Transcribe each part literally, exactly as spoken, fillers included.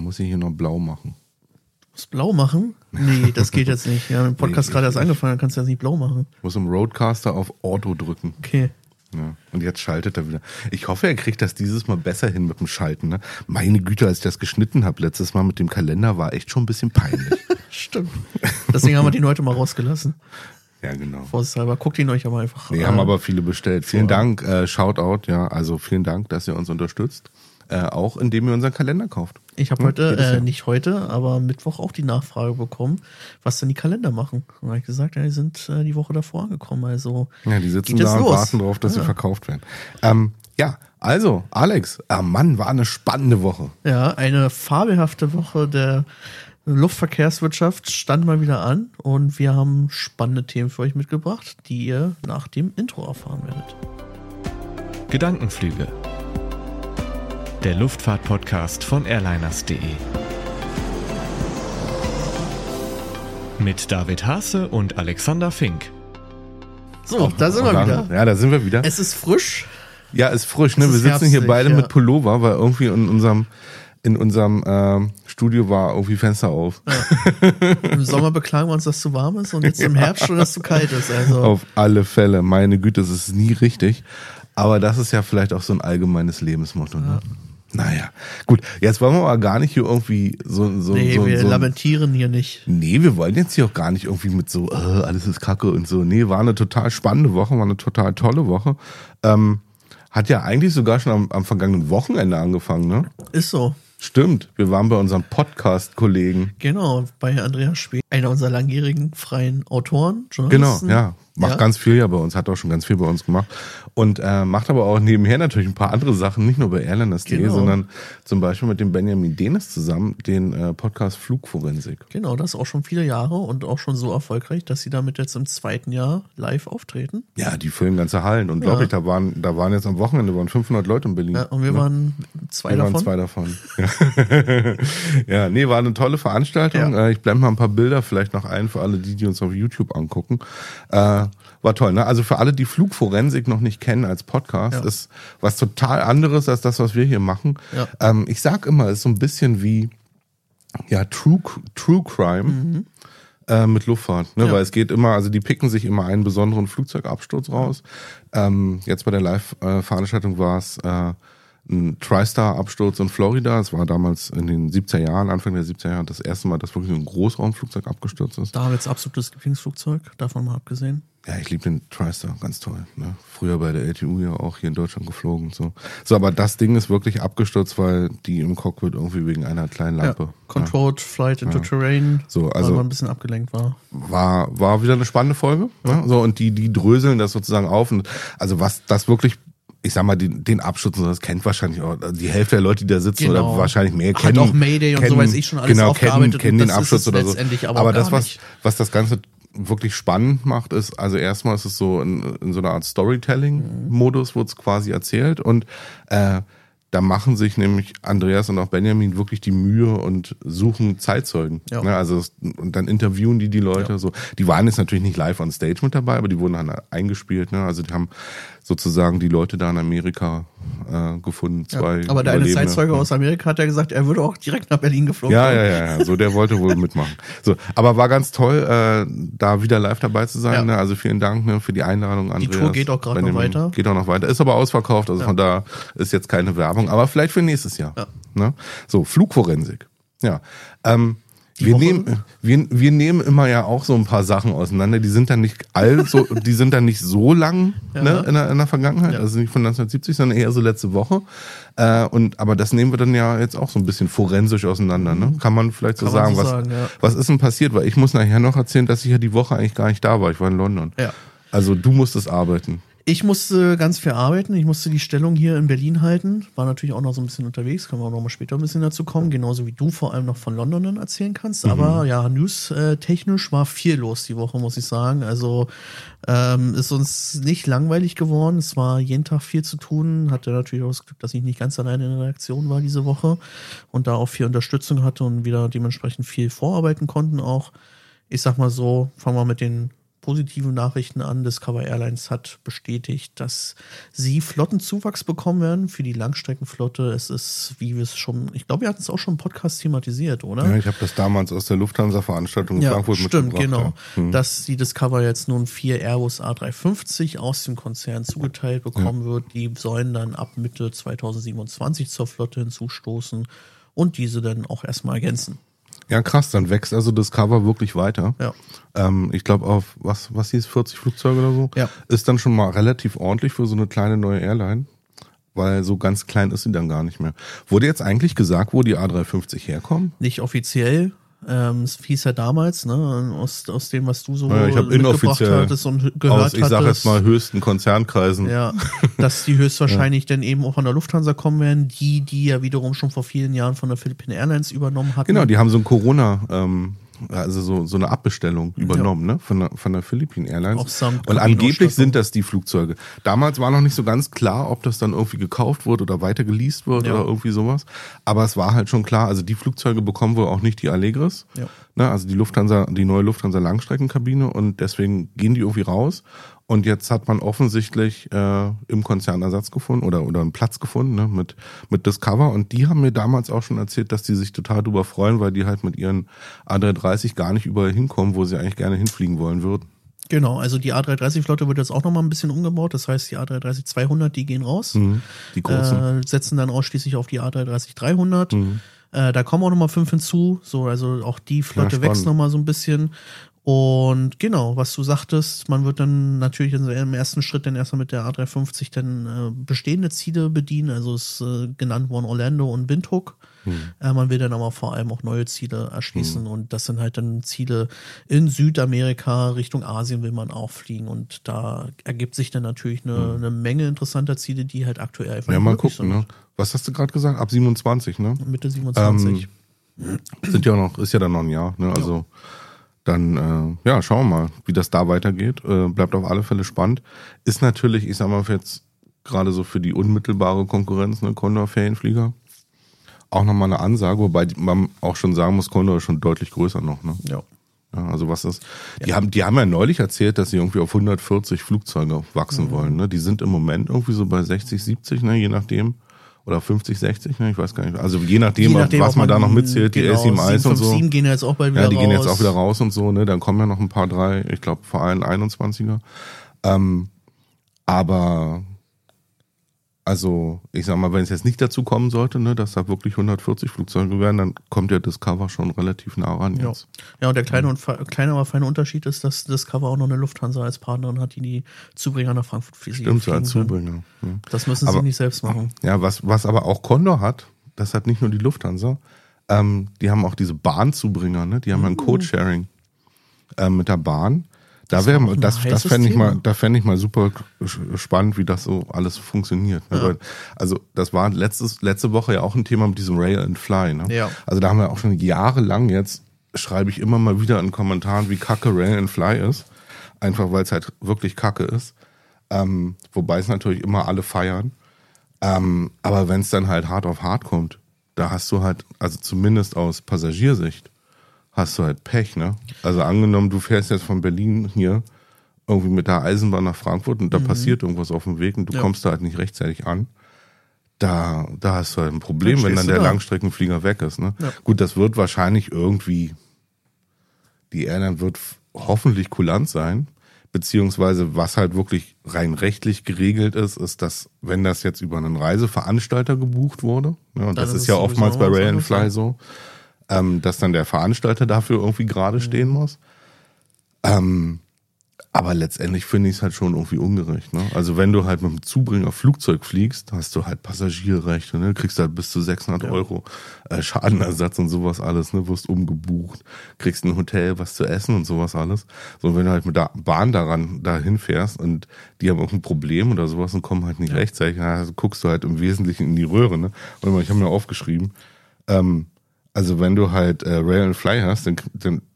Man muss sie hier noch blau machen. Muss blau machen? Nee, das geht jetzt nicht. Wir haben den Podcast nee, gerade erst angefangen, dann kannst du das nicht blau machen. Ich muss im Roadcaster auf Auto drücken. Okay. Ja, und jetzt schaltet er wieder. Ich hoffe, er kriegt das dieses Mal besser hin mit dem Schalten. Ne? Meine Güte, als ich das geschnitten habe letztes Mal mit dem Kalender, war echt schon ein bisschen peinlich. Stimmt. Deswegen haben wir den heute mal rausgelassen. Ja, genau. Vorsichtshalber. Guckt ihn euch aber einfach an. Nee, äh, haben aber viele bestellt. Vielen so, Dank, äh, Shoutout, ja, also vielen Dank, dass ihr uns unterstützt. Äh, auch indem ihr unseren Kalender kauft. Ich habe heute, äh, nicht heute, aber Mittwoch auch die Nachfrage bekommen, was denn die Kalender machen. Und da habe ich gesagt, ja, die sind äh, die Woche davor angekommen. Also ja, die sitzen da und los. warten drauf, dass ja. sie verkauft werden. Ähm, ja, also, Alex, äh, Mann, war eine spannende Woche. Ja, eine fabelhafte Woche der Luftverkehrswirtschaft stand mal wieder an und wir haben spannende Themen für euch mitgebracht, die ihr nach dem Intro erfahren werdet. Gedankenflüge. Der Luftfahrt-Podcast von airliners punkt de. Mit David Haase und Alexander Fink. So, oh, da sind wir wieder. Ja, da sind wir wieder. Es ist frisch. Ja, ist frisch. Ne? Wir sitzen herbstlich, hier beide ja. mit Pullover, weil irgendwie in unserem, in unserem äh, Studio war irgendwie Fenster auf. Ja. Im Sommer beklagen wir uns, dass es zu warm ist und jetzt im Herbst schon, dass es zu kalt ist. Also. Auf alle Fälle. Meine Güte, das ist nie richtig. Aber das ist ja vielleicht auch so ein allgemeines Lebensmotto. Ja. Ne? Naja, gut, jetzt wollen wir aber gar nicht hier irgendwie so... so nee, so, wir so, lamentieren hier nicht. Nee, wir wollen jetzt hier auch gar nicht irgendwie mit so, äh, alles ist Kacke und so. Nee, war eine total spannende Woche, war eine total tolle Woche. Ähm, hat ja eigentlich sogar schon am, am vergangenen Wochenende angefangen, ne? Ist so. Stimmt, wir waren bei unseren Podcast-Kollegen. Genau, bei Andreas Spee, einer unserer langjährigen freien Autoren, Journalisten. Genau, ja. Macht ja. ganz viel ja bei uns, hat auch schon ganz viel bei uns gemacht. Und äh, macht aber auch nebenher natürlich ein paar andere Sachen, nicht nur bei airliners punkt de, genau. sondern zum Beispiel mit dem Benjamin Denis zusammen den äh, Podcast Flugforensik. Genau, das auch schon viele Jahre und auch schon so erfolgreich, dass sie damit jetzt im zweiten Jahr live auftreten. Ja, die füllen ganze Hallen. Und glaube ja. ich, da waren, da waren jetzt am Wochenende waren fünfhundert Leute in Berlin. Ja, und wir ne? waren zwei wir davon. waren zwei davon. Ja. ja, nee, war eine tolle Veranstaltung. Ja. Ich blende mal ein paar Bilder vielleicht noch ein für alle die, die uns auf YouTube angucken. Äh, War toll, ne? Also für alle, die Flugforensik noch nicht kennen als Podcast, ja. ist was total anderes als das, was wir hier machen. Ja. Ähm, ich sag immer, es ist so ein bisschen wie ja True, True Crime mhm. äh, mit Luftfahrt, ne? Ja. Weil es geht immer, also die picken sich immer einen besonderen Flugzeugabsturz raus. Ähm, jetzt bei der Live-Veranstaltung war es äh, ein TriStar-Absturz in Florida. Es war damals in den siebziger Jahren, Anfang der siebziger Jahre, das erste Mal, dass wirklich ein Großraumflugzeug abgestürzt ist. Davids absolutes Lieblingsflugzeug, davon mal abgesehen. Ja, ich liebe den TriStar, ganz toll. Ne? Früher bei der L T U ja auch hier in Deutschland geflogen und so. So, aber das Ding ist wirklich abgestürzt, weil die im Cockpit irgendwie wegen einer kleinen Lampe. Ja, Controlled ja. Flight into ja. Terrain, so, also weil man ein bisschen abgelenkt war. War, war wieder eine spannende Folge. Ja. Ne? So, und die, die dröseln das sozusagen auf. Und also was das wirklich, ich sag mal, den, den Absturz, das kennt wahrscheinlich auch die Hälfte der Leute, die da sitzen, genau. oder wahrscheinlich mehr kennen. Hat auch Mayday und kennen, so weiß ich schon alles genau, aufgearbeitet. Kennen, kennen den Absturz oder so. Aber, aber das, was, nicht. was das Ganze wirklich spannend macht, ist, also erstmal ist es so in, in so einer Art Storytelling-Modus, wird es quasi erzählt und äh, da machen sich nämlich Andreas und auch Benjamin wirklich die Mühe und suchen Zeitzeugen. Ja. Ne, also und dann interviewen die die Leute. Ja. So. Die waren jetzt natürlich nicht live on stage mit dabei, aber die wurden dann eingespielt. Ne? Also die haben sozusagen die Leute da in Amerika äh, gefunden. Zwei ja, aber der eine Zeitzeuge aus Amerika hat ja gesagt, er würde auch direkt nach Berlin geflogen. Ja, ja, ja, ja. So der wollte wohl mitmachen. So, aber war ganz toll, äh, da wieder live dabei zu sein. Ja. Ne? Also vielen Dank ne, für die Einladung, Andreas. Die Tour geht auch gerade noch weiter. Geht auch noch weiter. Ist aber ausverkauft, also ja. von da ist jetzt keine Werbung. Aber vielleicht für nächstes Jahr. Ja. Ne? So, Flugforensik. Ja. Ähm, wir nehmen, wir, wir nehmen immer ja auch so ein paar Sachen auseinander. Die sind dann nicht all so, die sind dann nicht so lang ja. ne, in, der, in der Vergangenheit, ja. also nicht von neunzehnhundertsiebzig, sondern eher so letzte Woche. Äh, und aber das nehmen wir dann ja jetzt auch so ein bisschen forensisch auseinander. Ne? Kann man vielleicht so Kann sagen, so was, sagen ja. was ist denn passiert? Weil ich muss nachher noch erzählen, dass ich ja die Woche eigentlich gar nicht da war. Ich war in London. Ja. Also du musstest arbeiten. Ich musste ganz viel arbeiten. Ich musste die Stellung hier in Berlin halten. War natürlich auch noch so ein bisschen unterwegs. Können wir auch noch mal später ein bisschen dazu kommen. Genauso wie du vor allem noch von London dann erzählen kannst. Mhm. Aber ja, news-technisch war viel los die Woche, muss ich sagen. Also ähm, ist uns nicht langweilig geworden. Es war jeden Tag viel zu tun. Hatte natürlich auch das Glück, dass ich nicht ganz alleine in der Redaktion war diese Woche. Und da auch viel Unterstützung hatte und wieder dementsprechend viel vorarbeiten konnten auch. Ich sag mal so, fangen wir mit den positive Nachrichten an. Discover Airlines hat bestätigt, dass sie Flottenzuwachs bekommen werden für die Langstreckenflotte. Es ist, wie wir es schon, ich glaube, wir hatten es auch schon im Podcast thematisiert, oder? Ja, ich habe das damals aus der Lufthansa-Veranstaltung in ja, Frankfurt stimmt, mitgebracht. genau. Ja. Hm. Dass die Discover jetzt nun vier Airbus A drei fünfzig aus dem Konzern zugeteilt bekommen ja. wird. Die sollen dann ab Mitte zweitausendsiebenundzwanzig zur Flotte hinzustoßen und diese dann auch erstmal ergänzen. Ja, krass, dann wächst also Discover wirklich weiter. Ja. Ähm, ich glaube auf, was, was hieß, vierzig Flugzeuge oder so? Ja. Ist dann schon mal relativ ordentlich für so eine kleine neue Airline, weil so ganz klein ist sie dann gar nicht mehr. Wurde jetzt eigentlich gesagt, wo die A drei fünfzig herkommen? Nicht offiziell. Ähm, es hieß ja damals, ne, aus, aus dem, was du so ja, ich hab inoffiziell hattest und gehört aus, ich sag jetzt mal, höchsten Konzernkreisen. Ja, dass die höchstwahrscheinlich ja. dann eben auch von der Lufthansa kommen werden, die, die ja wiederum schon vor vielen Jahren von der Philippine Airlines übernommen hatten. Genau, die haben so ein Corona, ähm, also so, so eine Abbestellung übernommen, ja. ne, von der, von der Philippine Airlines. Auch samt und angeblich sind das die Flugzeuge. Damals war noch nicht so ganz klar, ob das dann irgendwie gekauft wird oder weiter geleast wird ja. oder irgendwie sowas. Aber es war halt schon klar, also die Flugzeuge bekommen wohl auch nicht die Allegris. Ja. Ne, also die Lufthansa, die neue Lufthansa Langstreckenkabine und deswegen gehen die irgendwie raus. Und jetzt hat man offensichtlich äh, im Konzern Ersatz gefunden oder oder einen Platz gefunden, ne, mit mit Discover. Und die haben mir damals auch schon erzählt, dass die sich total drüber freuen, weil die halt mit ihren A drei dreißig gar nicht überall hinkommen, wo sie eigentlich gerne hinfliegen wollen würden. Genau, also die A drei dreißig Flotte wird jetzt auch nochmal ein bisschen umgebaut. Das heißt, die A drei dreißig zweihundert, die gehen raus. Mhm, die großen. Äh, setzen dann ausschließlich auf die A drei dreißig dreihundert. Mhm. Äh, da kommen auch nochmal fünf hinzu. So, also auch die Flotte ja, wächst nochmal so ein bisschen. Und genau, was du sagtest, man wird dann natürlich im ersten Schritt dann erstmal mit der A drei fünfzig dann äh, bestehende Ziele bedienen. Also es ist äh, genannt worden Orlando und Windhoek. Hm. Äh, man will dann aber vor allem auch neue Ziele erschließen. Hm. Und das sind halt dann Ziele in Südamerika, Richtung Asien will man auch fliegen. Und da ergibt sich dann natürlich eine, hm. eine Menge interessanter Ziele, die halt aktuell einfach ja, mal gucken, sind. Ne? Was hast du gerade gesagt? Ab siebenundzwanzig, ne? Mitte siebenundzwanzig. Ähm, sind ja noch, ist ja dann noch ein Jahr, ne? Also ja. Dann, äh, ja, schauen wir mal, wie das da weitergeht. Äh, bleibt auf alle Fälle spannend. Ist natürlich, ich sag mal, jetzt gerade so für die unmittelbare Konkurrenz, ne, Condor Ferienflieger, auch nochmal eine Ansage, wobei man auch schon sagen muss, Condor ist schon deutlich größer noch, ne? Ja. Ja, also was ist, die ja. haben, die haben ja neulich erzählt, dass sie irgendwie auf hundertvierzig Flugzeuge wachsen mhm. wollen, ne? Die sind im Moment irgendwie so bei sechzig, siebzig, ne, je nachdem. Oder fünfzig, sechzig, ne? Ich weiß gar nicht. Also je nachdem, je nachdem was man, man da noch mitzählt, die genau, A sieben eins und so. gehen jetzt auch bald wieder raus. Ja, die raus. gehen jetzt auch wieder raus und so, ne? Dann kommen ja noch ein paar drei, ich glaube vor allem einundzwanziger. Ähm, aber also, ich sag mal, wenn es jetzt nicht dazu kommen sollte, ne, dass da wirklich hundertvierzig Flugzeuge werden, dann kommt der Discover schon relativ nah ran ja. jetzt. Ja, und der kleine, und kleine, aber feine Unterschied ist, dass Discover auch noch eine Lufthansa als Partnerin hat, die die Zubringer nach Frankfurt fliegen. Stimmt, so als Zubringer. Ja. Das müssen sie aber, nicht selbst machen. Ja, was, was aber auch Condor hat, das hat nicht nur die Lufthansa, ähm, die haben auch diese Bahnzubringer, ne? Die haben mhm. ein Codesharing äh, mit der Bahn. Da wäre das, das fände ich mal, da fände ich mal super spannend, wie das so alles funktioniert. Ne? Ja. Also das war letztes, letzte Woche ja auch ein Thema mit diesem Rail and Fly. Ne? Ja. Also da haben wir auch schon jahrelang jetzt, schreibe ich immer mal wieder in Kommentaren, wie kacke Rail and Fly ist. Einfach weil es halt wirklich kacke ist. Ähm, wobei es natürlich immer alle feiern. Ähm, aber wenn es dann halt hart auf hart kommt, da hast du halt, also zumindest aus Passagiersicht, hast du halt Pech, ne? Also angenommen, du fährst jetzt von Berlin hier irgendwie mit der Eisenbahn nach Frankfurt und da mhm. passiert irgendwas auf dem Weg und du ja. kommst da halt nicht rechtzeitig an. Da, da hast du halt ein Problem, dann wenn dann der da. Langstreckenflieger weg ist, ne? Ja. Gut, das wird wahrscheinlich irgendwie, die Airline wird hoffentlich kulant sein, beziehungsweise was halt wirklich rein rechtlich geregelt ist, ist, dass wenn das jetzt über einen Reiseveranstalter gebucht wurde, ne, und das, das ist ja oftmals bei Rail and Fly so, Ähm, dass dann der Veranstalter dafür irgendwie gerade stehen muss. Ähm, aber letztendlich finde ich es halt schon irgendwie ungerecht. Ne? Also wenn du halt mit dem Zubringer Flugzeug fliegst, hast du halt Passagierrechte, ne? Kriegst halt bis zu sechshundert ja. Euro äh, Schadenersatz und sowas alles, ne? Wirst umgebucht, kriegst ein Hotel, was zu essen und sowas alles. So, wenn du halt mit der Bahn daran dahin fährst und die haben irgendein Problem oder sowas und kommen halt nicht ja. rechtzeitig, also guckst du halt im Wesentlichen in die Röhre. Ne? Und ich habe mir aufgeschrieben, ähm, also wenn du halt äh, Rail and Fly hast, dann, dann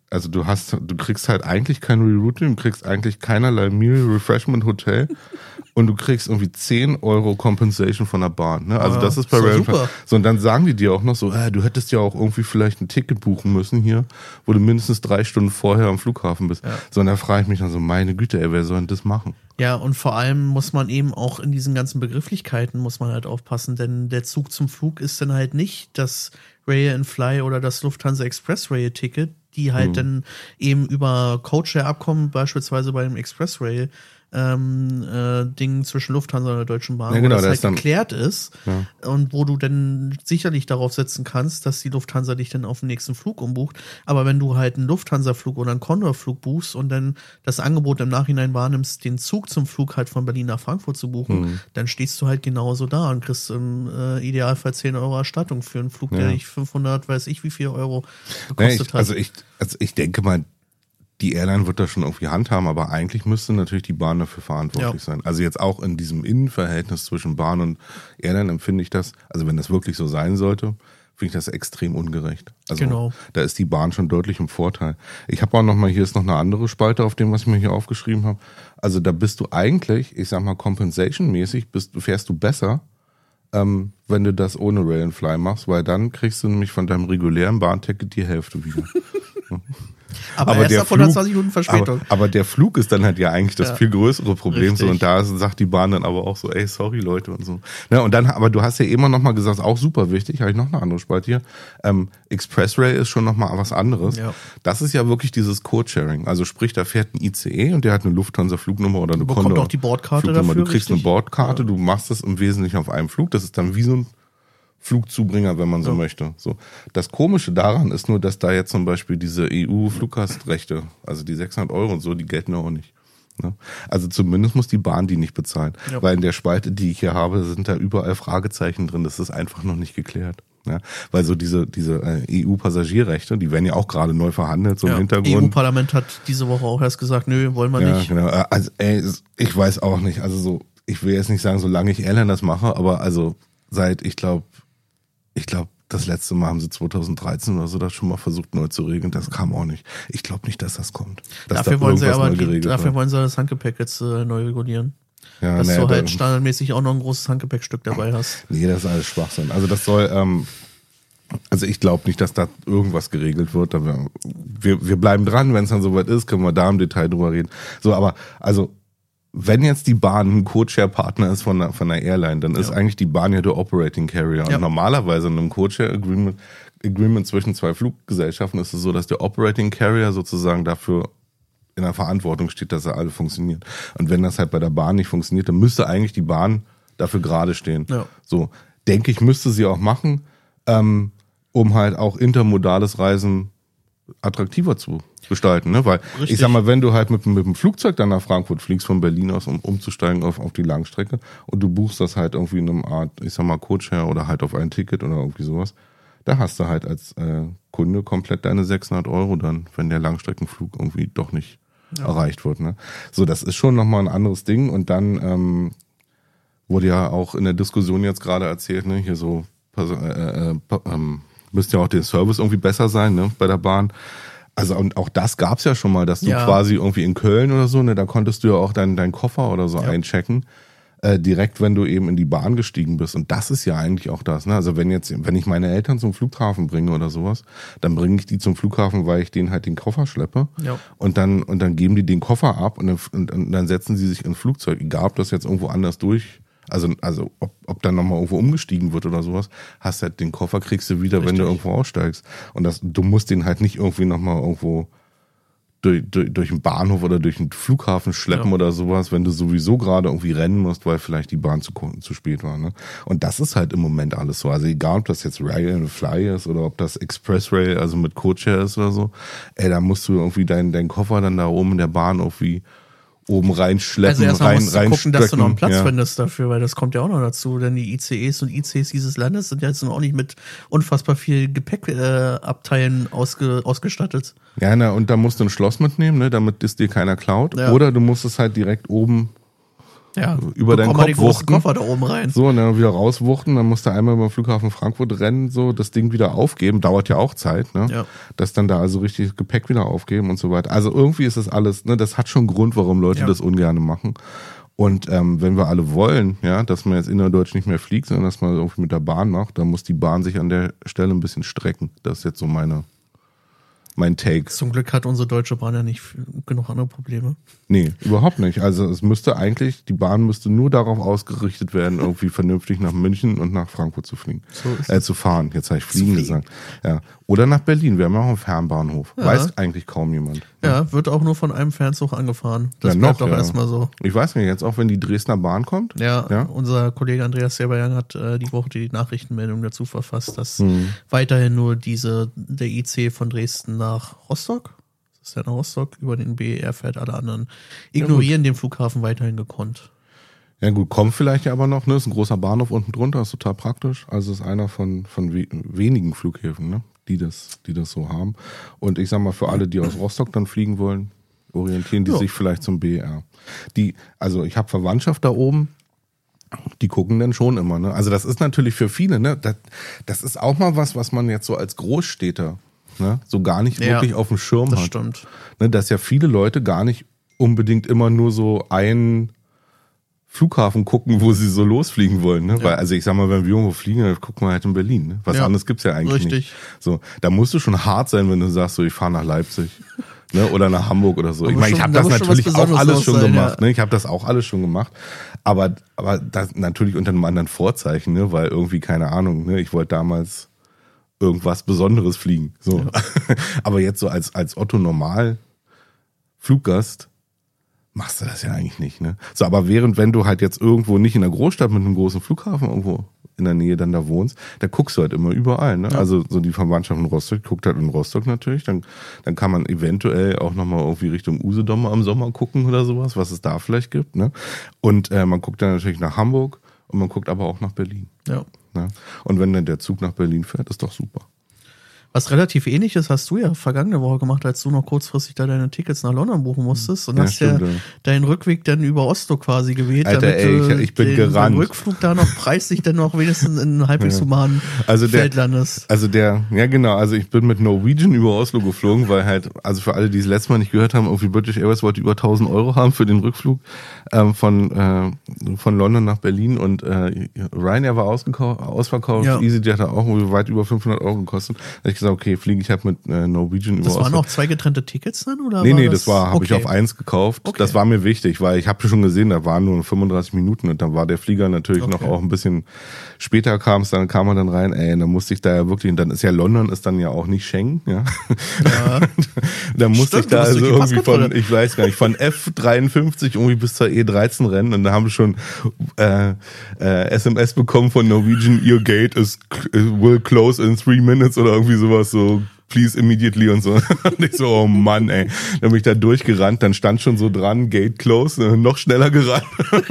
also du hast, du kriegst halt eigentlich kein Rerouting, du kriegst eigentlich keinerlei Meal, Refreshment, Hotel und du kriegst irgendwie zehn Euro Compensation von der Bahn. Ne? Also ja, das ist bei ist Rail. So, und dann sagen die dir auch noch so, äh, du hättest ja auch irgendwie vielleicht ein Ticket buchen müssen hier, wo du mindestens drei Stunden vorher am Flughafen bist. Ja. So, und da frage ich mich dann so, meine Güte, ey, wer soll denn das machen? Ja, und vor allem muss man eben auch in diesen ganzen Begrifflichkeiten muss man halt aufpassen, denn der Zug zum Flug ist dann halt nicht das Rail and Fly oder das Lufthansa Express Rail Ticket, die halt mhm. dann eben über Codeshare-Abkommen, beispielsweise bei dem Express Rail ähm, äh, Ding zwischen Lufthansa und der Deutschen Bahn, ja, genau, wo das, das halt ist geklärt ist ja. und wo du dann sicherlich darauf setzen kannst, dass die Lufthansa dich dann auf den nächsten Flug umbucht. Aber wenn du halt einen Lufthansa-Flug oder einen Condor-Flug buchst und dann das Angebot im Nachhinein wahrnimmst, den Zug zum Flug halt von Berlin nach Frankfurt zu buchen, mhm. dann stehst du halt genauso da und kriegst im äh, Idealfall zehn Euro Erstattung für einen Flug, ja. der dich fünfhundert, weiß ich wie viel Euro gekostet ja, ich, hat. Also ich, also ich denke mal, die Airline wird das schon irgendwie handhaben, aber eigentlich müsste natürlich die Bahn dafür verantwortlich ja. sein. Also jetzt auch in diesem Innenverhältnis zwischen Bahn und Airline empfinde ich das, also wenn das wirklich so sein sollte, finde ich das extrem ungerecht. Also genau. Da ist die Bahn schon deutlich im Vorteil. Ich habe auch noch mal, hier ist noch eine andere Spalte auf dem, was ich mir hier aufgeschrieben habe. Also da bist du eigentlich, ich sag mal compensation-mäßig, bist, fährst du besser, ähm, wenn du das ohne Rail and Fly machst, weil dann kriegst du nämlich von deinem regulären Bahnticket die Hälfte wieder. Aber, aber erst der ab hundertzwanzig Minuten Verspätung. Aber, aber der Flug ist dann halt ja eigentlich das ja. viel größere Problem. Richtig. So, und da sagt die Bahn dann aber auch so, ey, sorry Leute und so. Ne, und dann, aber du hast ja immer noch mal gesagt, auch super wichtig, habe ich noch eine andere Spalte hier. Ähm, Express Rail ist schon noch mal was anderes. Ja. Das ist ja wirklich dieses Code-Sharing. Also sprich, da fährt ein I C E und der hat eine Lufthansa-Flugnummer oder eine Condor. Du bekommst auch die Bordkarte dafür. Du kriegst richtig? eine Bordkarte, ja. du machst das im Wesentlichen auf einem Flug. Das ist dann wie so ein Flugzubringer, wenn man so ja. möchte. So. Das Komische daran ist nur, dass da jetzt zum Beispiel diese E U-Fluggastrechte, also die sechshundert Euro und so, die gelten auch nicht. Ne? Also zumindest muss die Bahn die nicht bezahlen. Ja. Weil in der Spalte, die ich hier habe, sind da überall Fragezeichen drin. Das ist einfach noch nicht geklärt. Ja? Weil so diese, diese äh, E U-Passagierrechte, die werden ja auch gerade neu verhandelt, so ja. im Hintergrund. E U-Parlament hat diese Woche auch erst gesagt, nö, wollen wir ja, nicht. Genau. Also ey, ich weiß auch nicht. Also so, ich will jetzt nicht sagen, solange ich Airline das mache, aber also seit, ich glaube, Ich glaube, das letzte Mal haben sie zweitausenddreizehn oder so das schon mal versucht neu zu regeln. Das kam auch nicht. Ich glaube nicht, dass das kommt. Dass dafür da wollen sie aber die, dafür wollen sie das Handgepäck jetzt äh, neu regulieren. Ja, dass nee, du halt da, standardmäßig auch noch ein großes Handgepäckstück dabei hast. Nee, das ist alles Schwachsinn. Also das soll, ähm, also ich glaube nicht, dass da irgendwas geregelt wird. Aber wir, wir bleiben dran, wenn es dann soweit ist, können wir da im Detail drüber reden. So, aber also wenn jetzt die Bahn ein Codeshare-Partner ist von der, von der Airline, dann ist ja. eigentlich die Bahn ja der Operating Carrier. Ja. Und normalerweise in einem Codeshare-Agreement Agreement zwischen zwei Fluggesellschaften ist es so, dass der Operating Carrier sozusagen dafür in der Verantwortung steht, dass er alle funktioniert. Und wenn das halt bei der Bahn nicht funktioniert, dann müsste eigentlich die Bahn dafür gerade stehen. Ja. So, denke ich, müsste sie auch machen, ähm, um halt auch intermodales Reisen attraktiver zu gestalten, ne? Weil Richtig. Ich sag mal, wenn du halt mit, mit dem Flugzeug dann nach Frankfurt fliegst von Berlin aus, um umzusteigen auf, auf die Langstrecke und du buchst das halt irgendwie in einem Art, ich sag mal, Codeshare oder halt auf ein Ticket oder irgendwie sowas, da hast du halt als äh, Kunde komplett deine sechshundert Euro dann, wenn der Langstreckenflug irgendwie doch nicht ja. erreicht wird, ne? So, das ist schon nochmal ein anderes Ding und dann ähm, wurde ja auch in der Diskussion jetzt gerade erzählt, ne, hier so äh, äh, äh, ähm, müsste ja auch der Service irgendwie besser sein, ne, bei der Bahn. Also und auch das gab's ja schon mal, dass du ja. quasi irgendwie in Köln oder so, ne, da konntest du ja auch deinen deinen Koffer oder so ja. einchecken, äh, direkt wenn du eben in die Bahn gestiegen bist. Und das ist ja eigentlich auch das, ne? Also wenn jetzt, wenn ich meine Eltern zum Flughafen bringe oder sowas, dann bringe ich die zum Flughafen, weil ich denen halt den Koffer schleppe. Ja. Und dann und dann geben die den Koffer ab und dann, und, und dann setzen sie sich ins Flugzeug, egal ob das jetzt irgendwo anders durch. Also, also ob, ob dann nochmal irgendwo umgestiegen wird oder sowas, hast halt den Koffer, kriegst du wieder, Richtig. Wenn du irgendwo aussteigst. Und das, du musst den halt nicht irgendwie nochmal irgendwo durch, durch, durch einen Bahnhof oder durch einen Flughafen schleppen ja. oder sowas, wenn du sowieso gerade irgendwie rennen musst, weil vielleicht die Bahn zu, zu spät war. Ne? Und das ist halt im Moment alles so. Also egal, ob das jetzt Rail and Fly ist oder ob das Express Rail, also mit Codeshare ist oder so, ey, da musst du irgendwie deinen, deinen Koffer dann da oben in der Bahn irgendwie oben reinschleppen, also erstmal rein, musst du rein gucken, dass du noch einen Platz ja. findest dafür, weil das kommt ja auch noch dazu, denn die I C Es und I Cs dieses Landes sind ja jetzt noch auch nicht mit unfassbar viel Gepäckabteilen äh, ausge, ausgestattet. Ja, na, und da musst du ein Schloss mitnehmen, ne, damit es dir keiner klaut. Ja. Oder du musst es halt direkt oben Ja, über deinen Kopf wuchten. Koffer da oben rein. So, und dann wieder rauswuchten, dann musst du einmal über den Flughafen Frankfurt rennen, so das Ding wieder aufgeben, dauert ja auch Zeit, ne? Ja. Das dann da also richtig Gepäck wieder aufgeben und so weiter. Also irgendwie ist das alles, ne, das hat schon einen Grund, warum Leute Ja. das ungern machen. Und ähm, wenn wir alle wollen, ja, dass man jetzt innerdeutsch nicht mehr fliegt, sondern dass man irgendwie mit der Bahn macht, dann muss die Bahn sich an der Stelle ein bisschen strecken. Das ist jetzt so meine mein Take. Zum Glück hat unsere Deutsche Bahn ja nicht genug andere Probleme. Nee, überhaupt nicht. Also es müsste eigentlich, die Bahn müsste nur darauf ausgerichtet werden, irgendwie vernünftig nach München und nach Frankfurt zu fliegen. So ist äh, zu fahren. Jetzt habe ich fliegen, fliegen. gesagt. Ja. Oder nach Berlin. Wir haben ja auch einen Fernbahnhof. Ja. Weiß eigentlich kaum jemand. Ja, wird auch nur von einem Fernzug angefahren. Das Ja, bleibt noch, doch ja. erstmal so. Ich weiß nicht, jetzt auch wenn die Dresdner Bahn kommt. Ja, Ja? unser Kollege Andreas Seberjang hat äh, die Woche die Nachrichtenmeldung dazu verfasst, dass Hm. weiterhin nur diese der I C von Dresden nach Rostock, das ist ja nach Rostock, über den B E R fährt, alle anderen ignorieren den Flughafen weiterhin gekonnt. Ja gut, kommt vielleicht ja aber noch, ne? Ist ein großer Bahnhof unten drunter, ist total praktisch. Also ist einer von, von we wenigen Flughäfen, ne? Die das, die das so haben. Und ich sag mal, für alle, die aus Rostock dann fliegen wollen, orientieren die Ja. sich vielleicht zum B E R. Die, also ich habe Verwandtschaft da oben, die gucken dann schon immer, ne? Also das ist natürlich für viele, ne? Das, das ist auch mal was, was man jetzt so als Großstädter, ne? So gar nicht Ja, wirklich auf dem Schirm Das hat. stimmt. Ne? Dass ja viele Leute gar nicht unbedingt immer nur so einen Flughafen gucken, wo sie so losfliegen wollen. Ne? Ja. Weil, also ich sag mal, wenn wir irgendwo fliegen, dann gucken wir halt in Berlin. Ne? Was Ja, anderes gibt's ja eigentlich richtig. nicht. So, da musst du schon hart sein, wenn du sagst, so ich fahre nach Leipzig. Ne, oder nach Hamburg oder so. Da Ich muss meine, ich schon- habe da das muss schon natürlich was auch Besonderes alles los schon sein, gemacht. ja. Ne? Ich habe das auch alles schon gemacht. Aber, aber das natürlich unter einem anderen Vorzeichen, ne? Weil irgendwie, keine Ahnung, ne? Ich wollte damals irgendwas Besonderes fliegen. So. Ja. Aber jetzt so als, als Otto Normal Fluggast machst du das ja eigentlich nicht, ne? So, aber während, wenn du halt jetzt irgendwo nicht in der Großstadt mit einem großen Flughafen irgendwo in der Nähe dann da wohnst, da guckst du halt immer überall, ne? Ja. Also so die Verwandtschaft in Rostock guckt halt in Rostock natürlich, dann, dann kann man eventuell auch nochmal irgendwie Richtung Usedom am Sommer gucken oder sowas, was es da vielleicht gibt, ne? Und äh, man guckt dann natürlich nach Hamburg und man guckt aber auch nach Berlin. Ja. Ne? Und wenn dann der Zug nach Berlin fährt, ist doch super. Was relativ ähnliches hast du ja vergangene Woche gemacht, als du noch kurzfristig da deine Tickets nach London buchen musstest und Ja, hast ja stimmt, ja. deinen Rückweg dann über Oslo quasi gewählt, Alter, damit ey, du ich- ich bin den, gerannt. den Rückflug da noch preislich dann noch wenigstens in einem halbwegs humanen Also der- Feld landest. Also der, ja genau, also ich bin mit Norwegian über Oslo geflogen, weil halt, also für alle, die es letztes Mal nicht gehört haben, irgendwie British Airways wollte über tausend Euro haben für den Rückflug ähm, von äh, von London nach Berlin und äh, Ryanair war ausgekau- ausverkauft, Ja. EasyJet hat auch irgendwie weit über fünfhundert Euro gekostet. Da hab ich gesagt, okay, fliege ich halt mit äh, Norwegian über Das waren Oslo. auch zwei getrennte Tickets dann? Oder Nee, war nee, das war, habe ich okay. auf eins gekauft. Okay. Das war mir wichtig, weil ich habe schon gesehen, da waren nur fünfunddreißig Minuten und dann war der Flieger natürlich Okay. noch auch ein bisschen später kam es, dann kam er dann rein, ey, dann musste ich da ja wirklich, und dann ist ja London ist dann ja auch nicht Schengen, ja. Ja. Da musste Stimmt, ich da du musst also durch die irgendwie von, Passkontrolle. ich weiß gar nicht, von F dreiundfünfzig irgendwie bis zur E dreizehn rennen und da haben wir schon äh, äh, S M S bekommen von Norwegian, your gate is will close in three minutes oder irgendwie sowas so. Please immediately und so. Und ich so, oh Mann, ey. Dann bin ich da durchgerannt, dann stand schon so dran, Gate close, äh, noch schneller gerannt.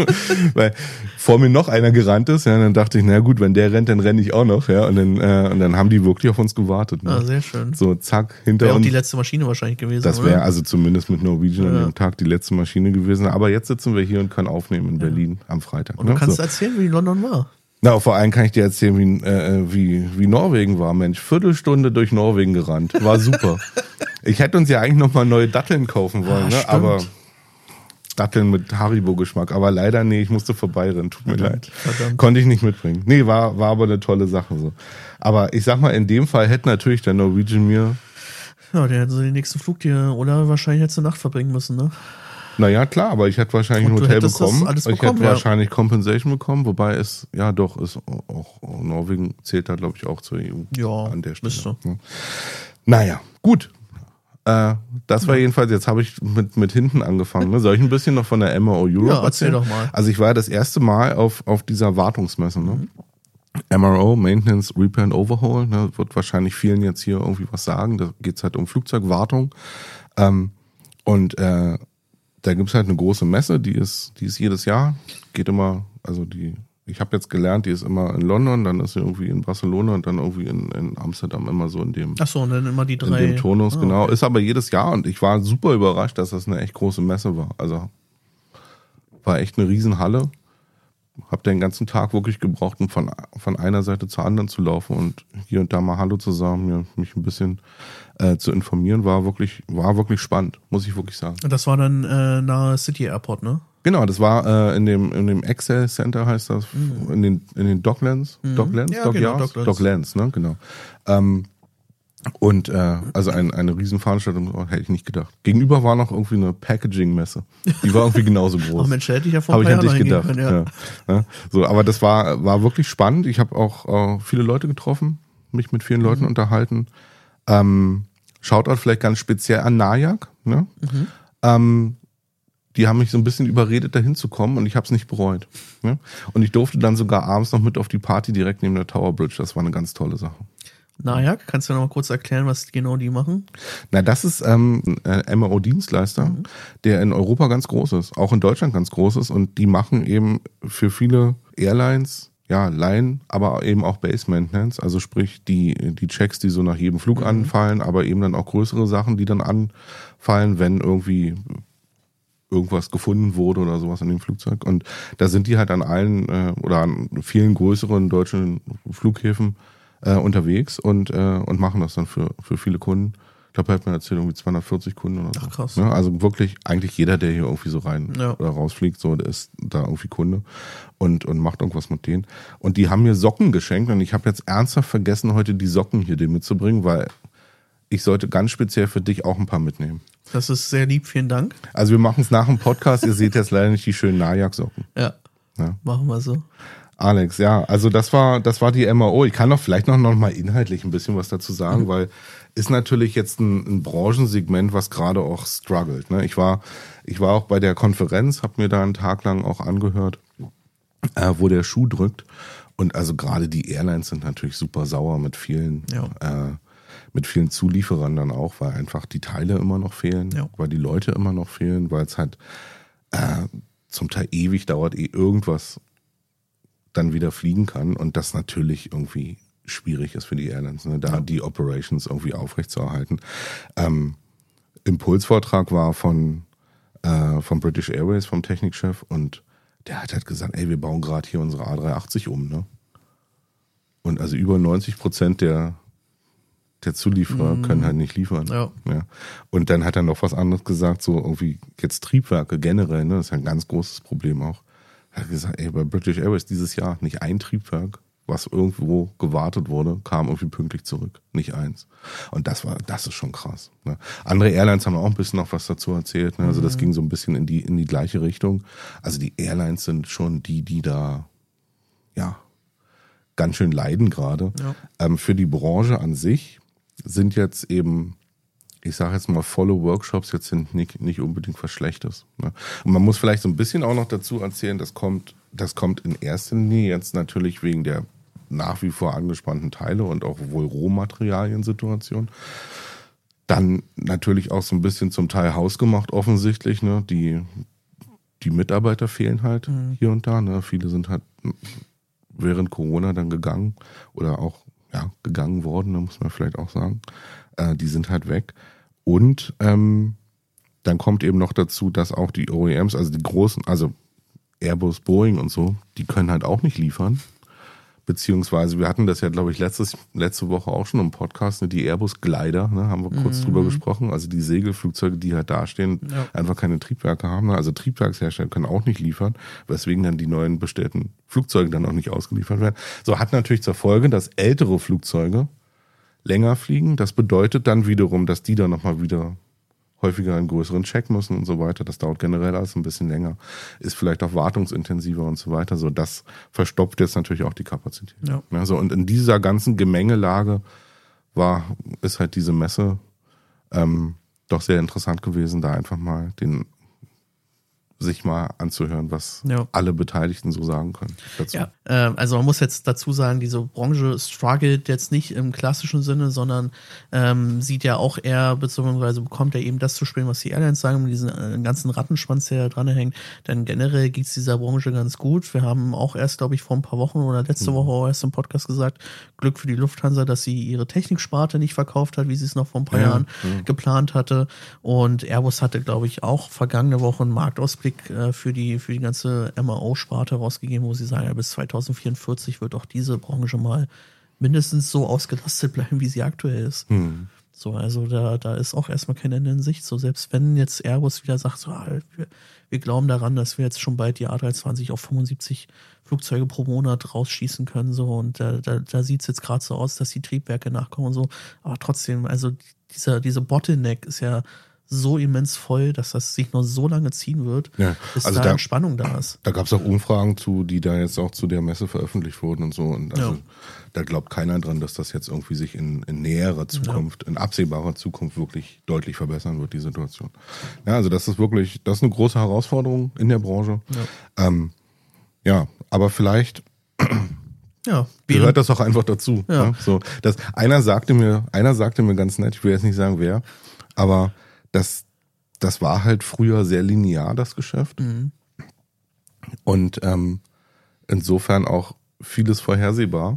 Weil vor mir noch einer gerannt ist, ja, dann dachte ich, na gut, wenn der rennt, dann renne ich auch noch, ja. Und dann, äh, und dann haben die wirklich auf uns gewartet. Ne? Ah, sehr schön. So, zack, hinter Wäre auch uns. die letzte Maschine wahrscheinlich gewesen, Das oder? wäre also zumindest mit Norwegian an Ja. dem Tag die letzte Maschine gewesen. Aber jetzt sitzen wir hier und können aufnehmen in Berlin am Freitag. Und du ne? kannst so. erzählen, wie London war. Na, vor allem kann ich dir erzählen, wie, äh, wie, wie Norwegen war, Mensch. Viertelstunde durch Norwegen gerannt. War super. Ich hätte uns ja eigentlich noch mal neue Datteln kaufen wollen, Ah, ne? stimmt. Aber Datteln mit Haribo-Geschmack. Aber leider, nee, ich musste vorbeirennen. Tut mir leid. verdammt. Konnte ich nicht mitbringen. Nee, war, war aber eine tolle Sache so. Aber ich sag mal, in dem Fall hätte natürlich der Norwegian mir, Ja, der hätte so den nächsten Flug dir, oder wahrscheinlich jetzt eine Nacht verbringen müssen, ne? naja, klar, aber ich hätte wahrscheinlich Und ein du Hotel hättest das bekommen. alles ich bekommen, hätte ja. wahrscheinlich Compensation bekommen, wobei es, ja doch, ist auch, auch Norwegen zählt da, glaube ich, auch zur E U. Ja, an der Stelle. müsste. Ja. Naja, gut. Äh, das war jedenfalls, jetzt habe ich mit, mit hinten angefangen. Ne? Soll ich ein bisschen noch von der M R O Europe Ja, erzähl erzählen? doch mal. Also ich war ja das erste Mal auf, auf dieser Wartungsmesse. Ne? M R O, Maintenance, Repair and Overhaul, ne? Wird wahrscheinlich vielen jetzt hier irgendwie was sagen. Da geht's halt um Flugzeugwartung. Ähm, und äh, da gibt's halt eine große Messe, die ist, die ist jedes Jahr, geht immer, also die, ich habe jetzt gelernt, die ist immer in London, dann ist sie irgendwie in Barcelona und dann irgendwie in, in Amsterdam, immer so in dem, Ach so, und dann immer die in drei. dem Turnus, Ah, genau. okay. Ist aber jedes Jahr und ich war super überrascht, dass das eine echt große Messe war. Also war echt eine Riesenhalle. Hab den ganzen Tag wirklich gebraucht, um von, von einer Seite zur anderen zu laufen und hier und da mal Hallo zu sagen, mir, mich ein bisschen äh, zu informieren, war wirklich, war wirklich spannend, muss ich wirklich sagen. Das war dann äh, nahe City Airport, ne? Genau, das war äh, in dem in dem Excel Center, heißt das, mhm. in den in den Docklands, mhm. Docklands, ja, Dockyards, genau, Docklands. Docklands, ne, genau. Ähm, Und äh, also ein, eine Riesenveranstaltung, hätte ich nicht gedacht. Gegenüber war noch irgendwie eine Packaging-Messe. Die war irgendwie genauso groß. Ach Mensch, hätte ich ja vor ein paar paar Jahren nicht gedacht. Können, ja. Ja. Ja. So, aber das war war wirklich spannend. Ich habe auch äh, viele Leute getroffen, mich mit vielen Leuten mhm. unterhalten. Ähm, Shoutout vielleicht ganz speziell an Nayak. Ne? Mhm. Ähm, die haben mich so ein bisschen überredet, da hinzukommen und ich habe es nicht bereut. Ne? Und ich durfte dann sogar abends noch mit auf die Party direkt neben der Tower Bridge. Das war eine ganz tolle Sache. Nayak, kannst du noch mal kurz erklären, was genau die machen? Na, das ist ähm, ein M R O-Dienstleister, mhm. der in Europa ganz groß ist, auch in Deutschland ganz groß ist und die machen eben für viele Airlines, ja, Line, aber eben auch Base Maintenance, also sprich die die Checks, die so nach jedem Flug mhm. anfallen, aber eben dann auch größere Sachen, die dann anfallen, wenn irgendwie irgendwas gefunden wurde oder sowas in dem Flugzeug. Und da sind die halt an allen äh, oder an vielen größeren deutschen Flughäfen Äh, unterwegs und äh, und machen das dann für für viele Kunden. Ich glaube, er hat mir erzählt, irgendwie zweihundertvierzig Kunden oder so. Ach, krass. Ja, also wirklich eigentlich jeder, der hier irgendwie so rein ja. oder rausfliegt, so, der ist da irgendwie Kunde und und macht irgendwas mit denen. Und die haben mir Socken geschenkt und ich habe jetzt ernsthaft vergessen, heute die Socken hier dir mitzubringen, weil ich sollte ganz speziell für dich auch ein paar mitnehmen. Das ist sehr lieb, vielen Dank. Also wir machen es nach dem Podcast. Ihr seht jetzt leider nicht die schönen Nayak-Socken. Ja. ja, machen wir so. Alex, ja, also das war das war die M R O. Ich kann doch vielleicht noch, noch mal inhaltlich ein bisschen was dazu sagen, mhm. weil ist natürlich jetzt ein, ein Branchensegment, was gerade auch struggelt. Ne? Ich war ich war auch bei der Konferenz, habe mir da einen Tag lang auch angehört, äh, wo der Schuh drückt. Und also gerade die Airlines sind natürlich super sauer mit vielen ja. äh, mit vielen Zulieferern dann auch, weil einfach die Teile immer noch fehlen, ja. weil die Leute immer noch fehlen, weil es halt äh, zum Teil ewig dauert, eh irgendwas dann wieder fliegen kann und das natürlich irgendwie schwierig ist für die Airlines, ne, da ja. die Operations irgendwie aufrechtzuerhalten. Ähm, Impulsvortrag war von äh, vom British Airways, vom Technikchef und der hat halt gesagt, ey, wir bauen gerade hier unsere A drei achtzig um, ne? Und also über neunzig Prozent der der Zulieferer mm. können halt nicht liefern. Ja. Ja. Und dann hat er noch was anderes gesagt, so irgendwie jetzt Triebwerke generell, ne, das ist ja ein ganz großes Problem auch. Er hat gesagt, ey, bei British Airways dieses Jahr nicht ein Triebwerk, was irgendwo gewartet wurde, kam irgendwie pünktlich zurück. Nicht eins. Und das war, das ist schon krass. Ne? Andere Airlines haben auch ein bisschen noch was dazu erzählt. Ne? Also das ging so ein bisschen in die, in die gleiche Richtung. Also die Airlines sind schon die, die da, ja, ganz schön leiden gerade. Ja. Ähm, für die Branche an sich sind jetzt eben, ich sage jetzt mal, Follow-Workshops jetzt sind nicht, nicht unbedingt was Schlechtes. Ne? Und man muss vielleicht so ein bisschen auch noch dazu erzählen, das kommt, das kommt in erster Linie jetzt natürlich wegen der nach wie vor angespannten Teile und auch wohl Rohmaterialien-Situation. Dann natürlich auch so ein bisschen zum Teil hausgemacht offensichtlich. Ne? Die, die Mitarbeiter fehlen halt mhm. hier und da. Ne? Viele sind halt während Corona dann gegangen oder auch ja, gegangen worden, ne? Muss man vielleicht auch sagen. Äh, die sind halt weg. Und ähm, dann kommt eben noch dazu, dass auch die O E Ms, also die großen, also Airbus, Boeing und so, die können halt auch nicht liefern. Beziehungsweise, wir hatten das ja, glaube ich, letztes, letzte Woche auch schon im Podcast, ne, die Airbus-Glider, ne, haben wir kurz mhm. drüber gesprochen. Also die Segelflugzeuge, die halt dastehen, ja. einfach keine Triebwerke haben. Ne? Also Triebwerkshersteller können auch nicht liefern, weswegen dann die neuen bestellten Flugzeuge dann auch nicht ausgeliefert werden. So hat natürlich zur Folge, dass ältere Flugzeuge länger fliegen. Das bedeutet dann wiederum, dass die dann nochmal wieder häufiger einen größeren Check müssen und so weiter. Das dauert generell alles ein bisschen länger. Ist vielleicht auch wartungsintensiver und so weiter. So, das verstopft jetzt natürlich auch die Kapazität. Ja. Ja, so, und in dieser ganzen Gemengelage war, ist halt diese Messe ähm, doch sehr interessant gewesen, da einfach mal den sich mal anzuhören, was ja. alle Beteiligten so sagen können dazu. Ja, äh, also man muss jetzt dazu sagen, diese Branche struggelt jetzt nicht im klassischen Sinne, sondern ähm, sieht ja auch eher, beziehungsweise bekommt ja eben das zu spielen, was die Airlines sagen, mit diesem äh, ganzen Rattenschwanz, der da dran hängt. Denn generell geht's dieser Branche ganz gut. Wir haben auch erst, glaube ich, vor ein paar Wochen oder letzte mhm. Woche auch erst im Podcast gesagt, Glück für die Lufthansa, dass sie ihre Techniksparte nicht verkauft hat, wie sie es noch vor ein paar ja. Jahren mhm. geplant hatte. Und Airbus hatte, glaube ich, auch vergangene Woche einen Marktausblick Ausblick äh, für die für die ganze M R O-Sparte rausgegeben, wo sie sagen, ja, bis zweitausendvierundvierzig wird auch diese Branche mal mindestens so ausgelastet bleiben, wie sie aktuell ist. Hm. So, also da, da ist auch erstmal kein Ende in Sicht. So, selbst wenn jetzt Airbus wieder sagt, so, ah, wir, wir glauben daran, dass wir jetzt schon bald die A drei zwanzig auf fünfundsiebzig Flugzeuge pro Monat rausschießen können, so, und da, da, da sieht es jetzt gerade so aus, dass die Triebwerke nachkommen und so. Aber trotzdem, also dieser, diese Bottleneck ist ja so immens voll, dass das sich noch so lange ziehen wird, Ja, bis also da, da- Spannung da ist. Da gab es auch Umfragen zu, die da jetzt auch zu der Messe veröffentlicht wurden und so. Und also Ja. da glaubt keiner dran, dass das jetzt irgendwie sich in, in näherer Zukunft, in absehbarer Zukunft wirklich deutlich verbessern wird, die Situation. Ja, also das ist wirklich, das ist eine große Herausforderung in der Branche. Ja, ähm, ja aber vielleicht Ja, gehört das auch einfach dazu. Ja. Ne? So, dass einer sagte mir, einer sagte mir ganz nett, ich will jetzt nicht sagen wer, aber das, das war halt früher sehr linear, das Geschäft. Mhm. Und ähm, insofern auch vieles vorhersehbar.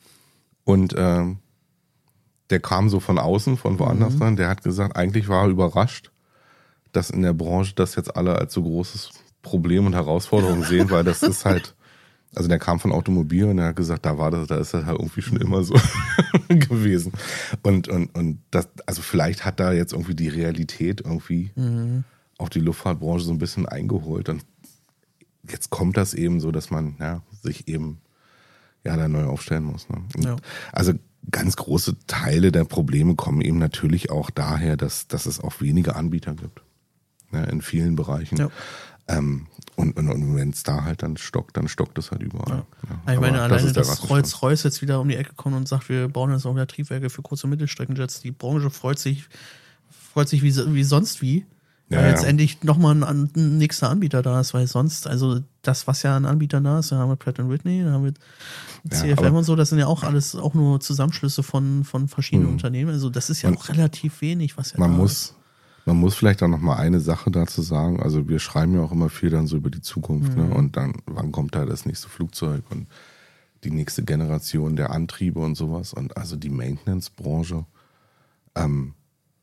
Und ähm, der kam so von außen, von woanders Mhm. rein. Der hat gesagt, eigentlich war er überrascht, dass in der Branche das jetzt alle als so großes Problem und Herausforderung sehen, weil das ist halt, also der kam von Automobil und er hat gesagt, da war das, da ist das halt irgendwie schon immer so gewesen. Und, und, und das, also vielleicht hat da jetzt irgendwie die Realität irgendwie Mhm. auch die Luftfahrtbranche so ein bisschen eingeholt. Und jetzt kommt das eben so, dass man ja, sich eben ja da neu aufstellen muss. Ne? Und Ja. Also ganz große Teile der Probleme kommen eben natürlich auch daher, dass, dass es auch wenige Anbieter gibt. Ne, in vielen Bereichen. Ja. Ähm, und und, und wenn es da halt dann stockt, dann stockt es halt überall. Ja. Ich meine, Aber alleine, ist der dass Rattenschwanz. Rolls-Royce jetzt wieder um die Ecke kommt und sagt, wir bauen jetzt auch wieder Triebwerke für kurze Mittelstreckenjets. Die Branche freut sich, freut sich wie, wie sonst wie, weil Ja, jetzt ja. endlich nochmal ein, an- ein nächster Anbieter da ist, weil sonst, also das, was ja an Anbietern da ist, da haben wir Pratt and Whitney, da haben wir C F M aber- und so, das sind ja auch alles auch nur Zusammenschlüsse von, von verschiedenen Mhm. Unternehmen. Also das ist ja Man- auch relativ wenig, was ja Man da muss, ist. man muss vielleicht auch noch mal eine Sache dazu sagen. Also wir schreiben ja auch immer viel dann so über die Zukunft. Mhm. Ne? Und dann, wann kommt da das nächste Flugzeug und die nächste Generation der Antriebe und sowas. Und also die Maintenance-Branche ähm,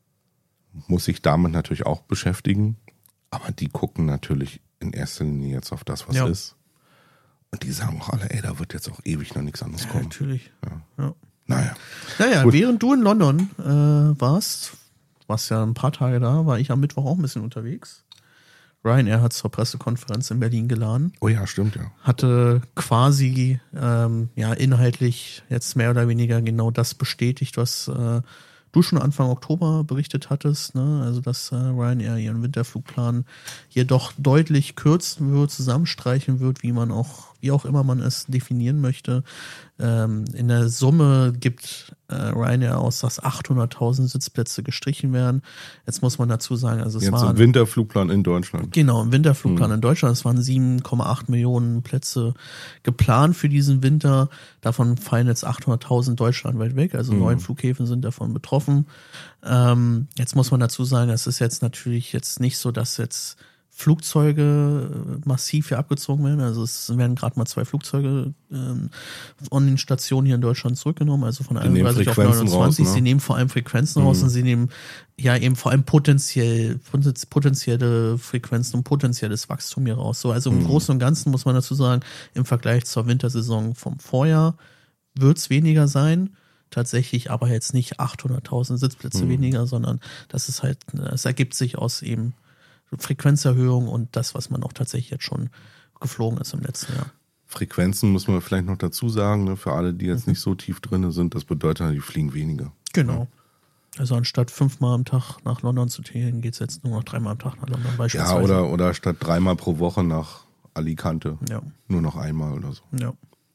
muss sich damit natürlich auch beschäftigen. Aber die gucken natürlich in erster Linie jetzt auf das, was Ja. ist. Und die sagen auch alle, ey, da wird jetzt auch ewig noch nichts anderes Ja, kommen. natürlich. Ja. Ja. Naja. Naja, Gut. während du in London äh, warst, warst ja ein paar Tage da, war ich am Mittwoch auch ein bisschen unterwegs. Ryanair hat zur Pressekonferenz in Berlin geladen, Oh ja, stimmt ja. hatte quasi ähm, ja inhaltlich jetzt mehr oder weniger genau das bestätigt, was äh, du schon Anfang Oktober berichtet hattest, ne? Also dass äh, Ryanair ihren Winterflugplan hier doch deutlich kürzen wird, zusammenstreichen wird, wie man auch, wie auch immer man es definieren möchte. Ähm, in der Summe gibt äh, Ryanair aus, dass achthunderttausend Sitzplätze gestrichen werden. Jetzt muss man dazu sagen, also es Jetzt waren im Winterflugplan in Deutschland. Genau, im Winterflugplan Mhm. in Deutschland. Es waren sieben Komma acht Millionen Plätze geplant für diesen Winter. Davon fallen jetzt achthunderttausend deutschlandweit weg. Also Mhm. neun Flughäfen sind davon betroffen. Ähm, jetzt muss man dazu sagen, es ist jetzt natürlich jetzt nicht so, dass jetzt Flugzeuge äh, massiv hier abgezogen werden. Also es werden gerade mal zwei Flugzeuge ähm, von den Stationen hier in Deutschland zurückgenommen, also von Die nehmen einunddreißig auf Frequenzen neunundzwanzig. raus, ne? Sie nehmen vor allem Frequenzen Mhm. raus und sie nehmen ja eben vor allem potenziell potenz- potenzielle Frequenzen und potenzielles Wachstum hier raus. So, also im Mhm. Großen und Ganzen muss man dazu sagen, im Vergleich zur Wintersaison vom Vorjahr wird's weniger sein. Tatsächlich aber jetzt nicht achthunderttausend Sitzplätze Mhm. weniger, sondern das ist halt, es ergibt sich aus eben Frequenzerhöhung und das, was man auch tatsächlich jetzt schon geflogen ist im letzten Jahr. Frequenzen muss man vielleicht noch dazu sagen, ne, für alle, die jetzt nicht so tief drin sind, das bedeutet, die fliegen weniger. Genau. Also anstatt fünfmal am Tag nach London zu tägen, geht's jetzt nur noch dreimal am Tag nach London Ja, beispielsweise. oder, oder statt dreimal pro Woche nach Alicante Ja, nur noch einmal oder so. ja.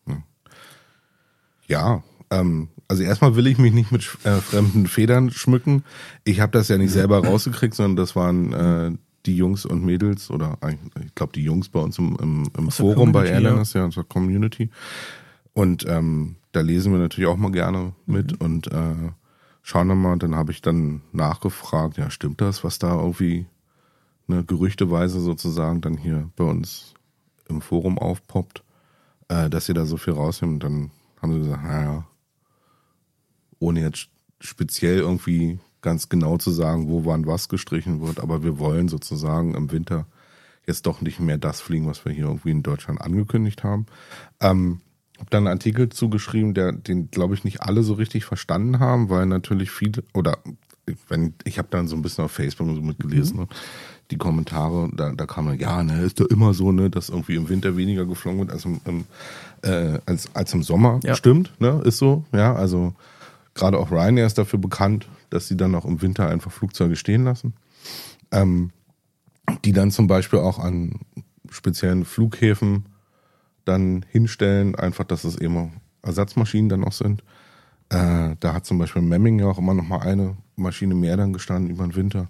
Ja, ähm, also erstmal will ich mich nicht mit äh, fremden Federn schmücken. Ich habe das ja nicht selber rausgekriegt, sondern das waren äh, die Jungs und Mädels oder eigentlich, ich glaube die Jungs bei uns im, im, im Aus der Forum bei Community, Airliners, ja, unserer Community. Und ähm, da lesen wir natürlich auch mal gerne mit Mhm. und äh, schauen dann mal. Dann habe ich dann nachgefragt, ja, stimmt das, was da irgendwie ne, gerüchteweise sozusagen dann hier bei uns im Forum aufpoppt, äh, dass ihr da so viel rausnimmt. Dann haben sie gesagt, naja, ohne jetzt speziell irgendwie ganz genau zu sagen, wo wann was gestrichen wird, aber wir wollen sozusagen im Winter jetzt doch nicht mehr das fliegen, was wir hier irgendwie in Deutschland angekündigt haben. Ähm, habe dann einen Artikel zugeschrieben, der, den, glaube ich, nicht alle so richtig verstanden haben, weil natürlich viele, oder wenn ich habe dann so ein bisschen auf Facebook und so mitgelesen, mhm. ne, die Kommentare, da, da kam dann, ja, ne, ist doch immer so, ne, dass irgendwie im Winter weniger geflogen wird als im, im, äh, als, als im Sommer. Ja. Stimmt, ne, ist so, ja, also gerade auch Ryanair ist dafür bekannt, dass sie dann auch im Winter einfach Flugzeuge stehen lassen, ähm, die dann zum Beispiel auch an speziellen Flughäfen dann hinstellen, einfach, dass es eben Ersatzmaschinen dann auch sind. Äh, da hat zum Beispiel Memming ja auch immer noch mal eine Maschine mehr dann gestanden über den Winter.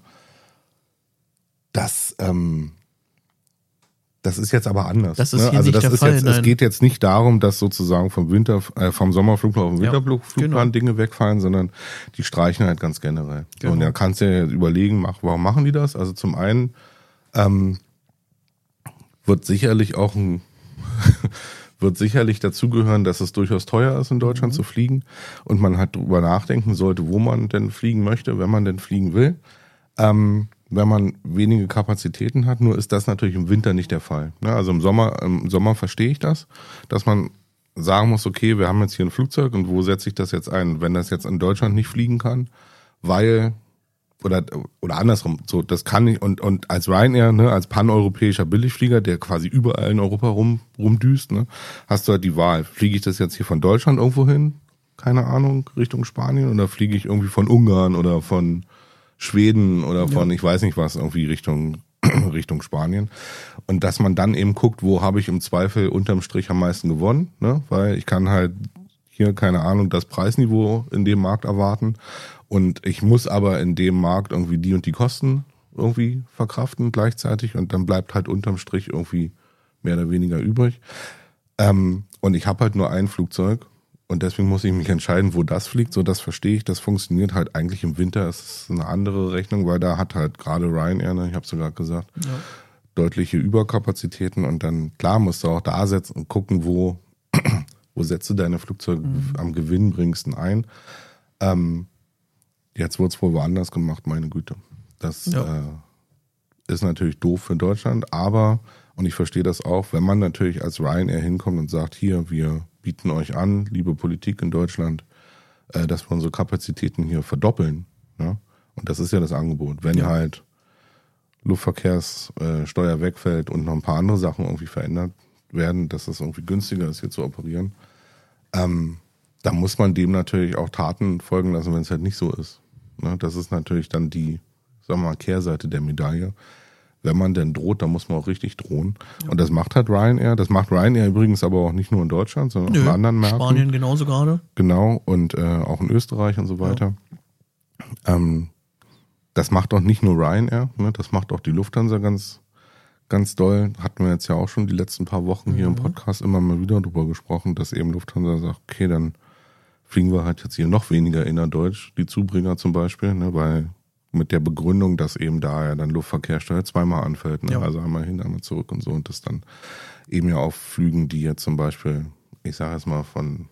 Das, ähm, das ist jetzt aber anders. Das ist ne? hier Also nicht das der ist Fall, jetzt, nein. es geht jetzt nicht darum, dass sozusagen vom Winter, äh, vom Sommerflugplan auf den Ja, Winterflugplan genau. Dinge wegfallen, sondern die streichen halt ganz generell. Genau. Und da kannst du ja überlegen, mach, warum machen die das? Also zum einen ähm, wird sicherlich auch ein wird sicherlich dazugehören, dass es durchaus teuer ist, in Deutschland mhm. zu fliegen und man halt drüber nachdenken sollte, wo man denn fliegen möchte, wenn man denn fliegen will. Ähm, wenn man wenige Kapazitäten hat, nur ist das natürlich im Winter nicht der Fall. Ne? Also im Sommer, im Sommer verstehe ich das, dass man sagen muss, okay, wir haben jetzt hier ein Flugzeug und wo setze ich das jetzt ein? Wenn das jetzt in Deutschland nicht fliegen kann, weil oder oder andersrum, so das kann ich und und als Ryanair, ne, als paneuropäischer Billigflieger, der quasi überall in Europa rum rumdüst, ne, hast du halt die Wahl, fliege ich das jetzt hier von Deutschland irgendwo hin, keine Ahnung, Richtung Spanien oder fliege ich irgendwie von Ungarn oder von Schweden oder von ja. ich weiß nicht was, irgendwie Richtung Richtung Spanien und dass man dann eben guckt, wo habe ich im Zweifel unterm Strich am meisten gewonnen, ne, weil ich kann halt hier, keine Ahnung, das Preisniveau in dem Markt erwarten und ich muss aber in dem Markt irgendwie die und die Kosten irgendwie verkraften gleichzeitig und dann bleibt halt unterm Strich irgendwie mehr oder weniger übrig. Ähm, und ich habe halt nur ein Flugzeug und deswegen muss ich mich entscheiden, wo das fliegt. So, das verstehe ich, das funktioniert halt eigentlich im Winter. Es ist eine andere Rechnung, weil da hat halt gerade Ryanair, ne, ich habe es ja gerade gesagt, ja. deutliche Überkapazitäten und dann, klar, musst du auch da setzen und gucken, wo wo setzt du deine Flugzeuge mhm. am gewinnbringendsten ein. Ähm, jetzt wurde es wohl woanders gemacht, meine Güte. Das ja. äh, ist natürlich doof für Deutschland, aber, und ich verstehe das auch, wenn man natürlich als Ryanair hinkommt und sagt, hier, wir bieten euch an, liebe Politik in Deutschland, äh, dass wir unsere Kapazitäten hier verdoppeln. Ja? Und das ist ja das Angebot. Wenn ja. halt Luftverkehrssteuer äh, wegfällt und noch ein paar andere Sachen irgendwie verändert werden, dass es irgendwie günstiger ist, hier zu operieren, ähm, da muss man dem natürlich auch Taten folgen lassen, wenn es halt nicht so ist. Ne? Das ist natürlich dann die, sagen wir mal, Kehrseite der Medaille. Wenn man denn droht, dann muss man auch richtig drohen. Ja. Und das macht halt Ryanair. Das macht Ryanair übrigens aber auch nicht nur in Deutschland, sondern Nö, auch in anderen Märkten. Spanien genauso gerade. Genau, und äh, auch in Österreich und so weiter. Ja. Ähm, das macht auch nicht nur Ryanair, ne? Das macht auch die Lufthansa ganz Ganz doll, hatten wir jetzt ja auch schon die letzten paar Wochen hier mhm. im Podcast immer mal wieder drüber gesprochen, dass eben Lufthansa sagt, okay, dann fliegen wir halt jetzt hier noch weniger innerdeutsch, die Zubringer zum Beispiel, ne, weil mit der Begründung, dass eben da ja dann Luftverkehrssteuer zweimal anfällt, ne, ja. also einmal hin, einmal zurück und so und das dann eben ja auf Flügen, die jetzt zum Beispiel, ich sage jetzt mal von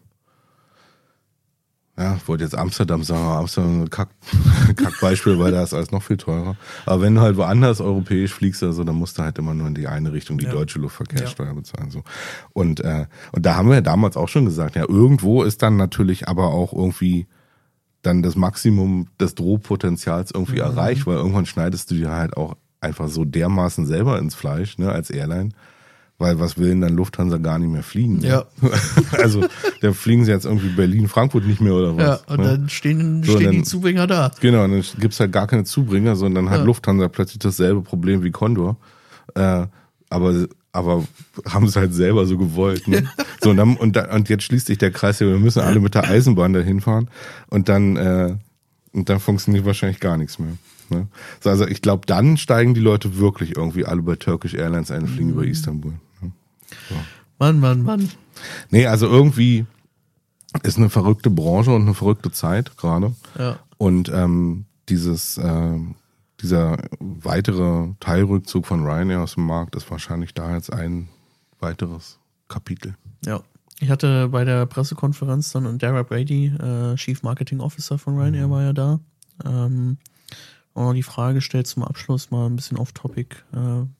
ja, ich wollte jetzt Amsterdam sagen, aber Amsterdam ist ein Kack, Kackbeispiel, weil da ist alles noch viel teurer. Aber wenn du halt woanders europäisch fliegst, also, dann musst du halt immer nur in die eine Richtung die ja. deutsche Luftverkehrssteuer ja. bezahlen. So. Und, äh, und da haben wir ja damals auch schon gesagt, ja, irgendwo ist dann natürlich aber auch irgendwie dann das Maximum des Drohpotenzials irgendwie mhm. erreicht, weil irgendwann schneidest du dir halt auch einfach so dermaßen selber ins Fleisch, ne, als Airline. Weil was will denn dann Lufthansa gar nicht mehr fliegen? Ne? Ja. Also, da fliegen sie jetzt irgendwie Berlin, Frankfurt nicht mehr oder was? Ja, und ne? dann stehen, so, stehen dann, die Zubringer da. Genau, und dann gibt's halt gar keine Zubringer, sondern dann hat ja. Lufthansa plötzlich dasselbe Problem wie Condor. Äh, aber, aber haben es halt selber so gewollt. Ne? So, und, dann, und, dann, und jetzt schließt sich der Kreis, wir müssen alle mit der Eisenbahn dahin fahren und dann, äh, und dann funktioniert wahrscheinlich gar nichts mehr. Ne? So, also ich glaube, dann steigen die Leute wirklich irgendwie alle bei Turkish Airlines ein und fliegen mhm. über Istanbul. Ne? So. Mann, Mann, Mann. Nee, also irgendwie ist eine verrückte Branche und eine verrückte Zeit gerade. Ja. Und ähm, dieses, äh, dieser weitere Teilrückzug von Ryanair aus dem Markt ist wahrscheinlich da jetzt ein weiteres Kapitel. Ja. Ich hatte bei der Pressekonferenz dann und Dara Brady, äh, Chief Marketing Officer von Ryanair, mhm. war ja da. Ähm, und die Frage gestellt zum Abschluss mal ein bisschen off-topic. Äh,